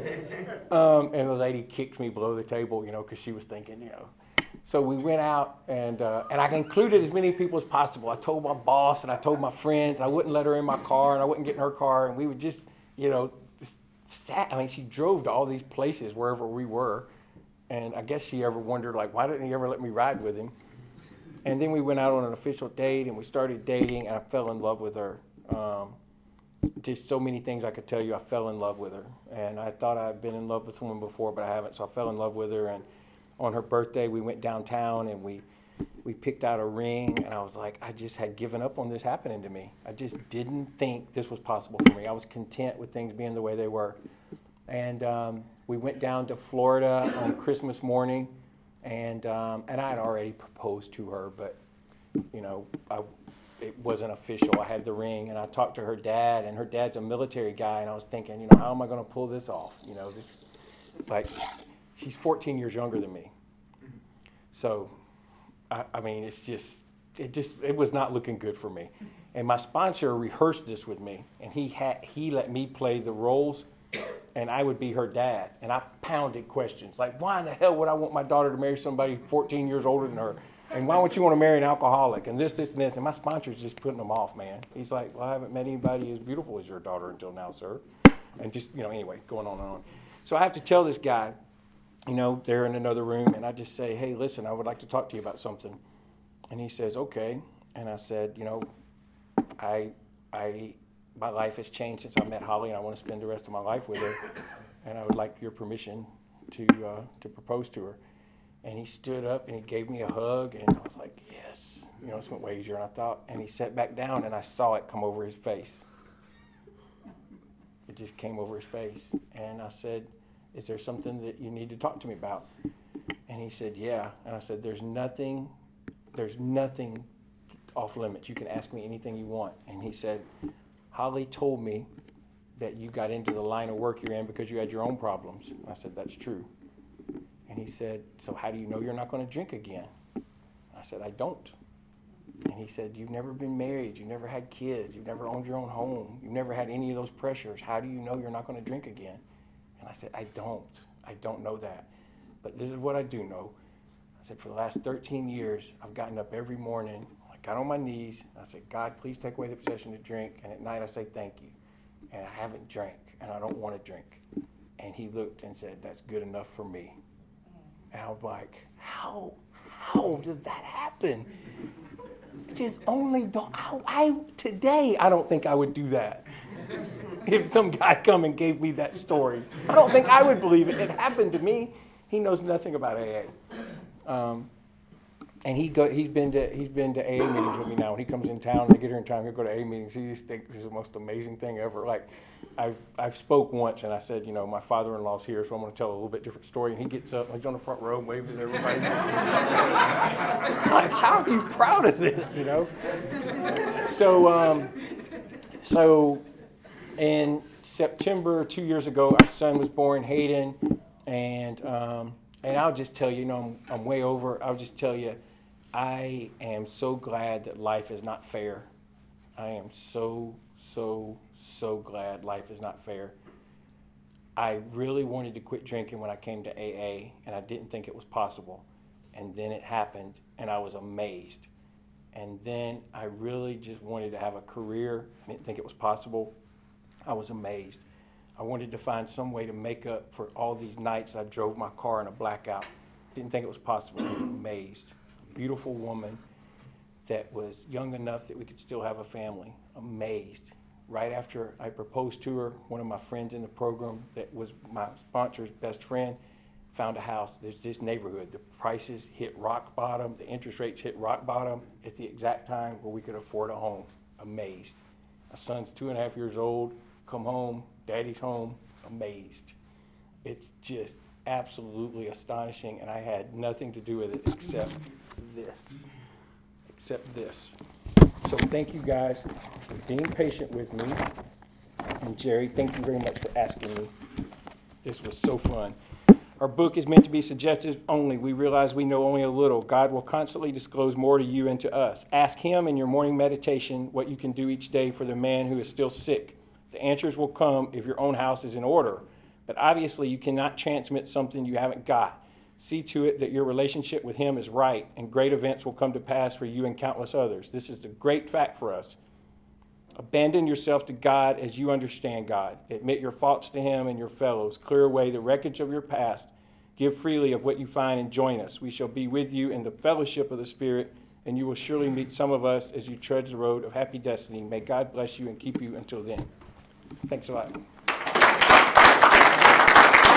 Um, and the lady kicked me below the table, you know, because she was thinking, you know. So we went out, and uh, and I included as many people as possible. I told my boss, and I told my friends. I wouldn't let her in my car, and I wouldn't get in her car. And we would just, you know, just sat. I mean, she drove to all these places wherever we were. And I guess she ever wondered, like, why didn't he ever let me ride with him? And then we went out on an official date, and we started dating, and I fell in love with her. Um, just so many things I could tell you. I fell in love with her. And I thought I'd been in love with someone before, but I haven't. So I fell in love with her, and on her birthday, we went downtown, and we we picked out a ring, and I was like, I just had given up on this happening to me. I just didn't think this was possible for me. I was content with things being the way they were. And um, we went down to Florida on Christmas morning, and um, and I had already proposed to her, but, you know, I, it wasn't official. I had the ring, and I talked to her dad, and her dad's a military guy, and I was thinking, you know, how am I going to pull this off? You know, this, like... She's fourteen years younger than me. So, I, I mean, it's just, it just, it was not looking good for me. And my sponsor rehearsed this with me, and he had, he let me play the roles, and I would be her dad. And I pounded questions, like, why in the hell would I want my daughter to marry somebody fourteen years older than her? And why would you want to marry an alcoholic? And this, this, and this. And my sponsor's just putting them off, man. He's like, well, I haven't met anybody as beautiful as your daughter until now, sir. And just, you know, anyway, going on and on. So I have to tell this guy, you know, they're in another room, and I just say, hey, listen, I would like to talk to you about something. And he says, okay. And I said, you know, I, I, my life has changed since I met Holly, and I want to spend the rest of my life with her, and I would like your permission to uh, to propose to her. And he stood up, and he gave me a hug, and I was like, yes. You know, this went way easier than I thought. And he sat back down, and I saw it come over his face. It just came over his face. And I said, is there something that you need to talk to me about? And he said, yeah. And I said, there's nothing, there's nothing off limits. You can ask me anything you want. And he said, Holly told me that you got into the line of work you're in because you had your own problems. I said, that's true. And he said, so how do you know you're not going to drink again? I said, I don't. And he said, you've never been married, you've never had kids, you've never owned your own home, you've never had any of those pressures. How do you know you're not going to drink again? And I said, I don't. I don't know that. But this is what I do know. I said, for the last thirteen years, I've gotten up every morning, I got on my knees, I said, God, please take away the possession to drink. And at night I say, thank you. And I haven't drank, and I don't want to drink. And he looked and said, that's good enough for me. And I was like, how, how does that happen? It's his only dog. I, I, today, I don't think I would do that. If some guy come and gave me that story, I don't think I would believe it. It happened to me. He knows nothing about A A. Um, and he go, he's been to he's been to A A meetings with me now. When he comes in town, I get here in town, he'll go to A A meetings. He just thinks this is the most amazing thing ever. Like, I've I've spoke once and I said, you know, my father-in-law's here, so I'm going to tell a little bit different story. And he gets up, he's on the front row, waving at everybody. It's like, how are you proud of this, you know? So, um, so in September two years ago, our son was born, Hayden, and um, and I'll just tell you, you know, I'm, I'm way over. I'll just tell you, I am so glad that life is not fair. I am so, so, so glad life is not fair. I really wanted to quit drinking when I came to A A, and I didn't think it was possible. And then it happened, and I was amazed. And then I really just wanted to have a career. I didn't think it was possible. I was amazed. I wanted to find some way to make up for all these nights I drove my car in a blackout. Didn't think it was possible. I was amazed. A beautiful woman that was young enough that we could still have a family. Amazed. Right after I proposed to her, one of my friends in the program that was my sponsor's best friend found a house. There's this neighborhood. The prices hit rock bottom. The interest rates hit rock bottom at the exact time where we could afford a home. Amazed. My son's two and a half years old. Come home. Daddy's home. Amazed. It's just absolutely astonishing, and I had nothing to do with it except this. Except this. So thank you guys for being patient with me. And Jerry, thank you very much for asking me. This was so fun. Our book is meant to be suggestive only. We realize we know only a little. God will constantly disclose more to you and to us. Ask him in your morning meditation what you can do each day for the man who is still sick. The answers will come if your own house is in order. But obviously you cannot transmit something you haven't got. See to it that your relationship with him is right, and great events will come to pass for you and countless others. This is the great fact for us. Abandon yourself to God as you understand God. Admit your faults to him and your fellows. Clear away the wreckage of your past. Give freely of what you find and join us. We shall be with you in the fellowship of the Spirit, and you will surely meet some of us as you trudge the road of happy destiny. May God bless you and keep you until then. Thanks a lot.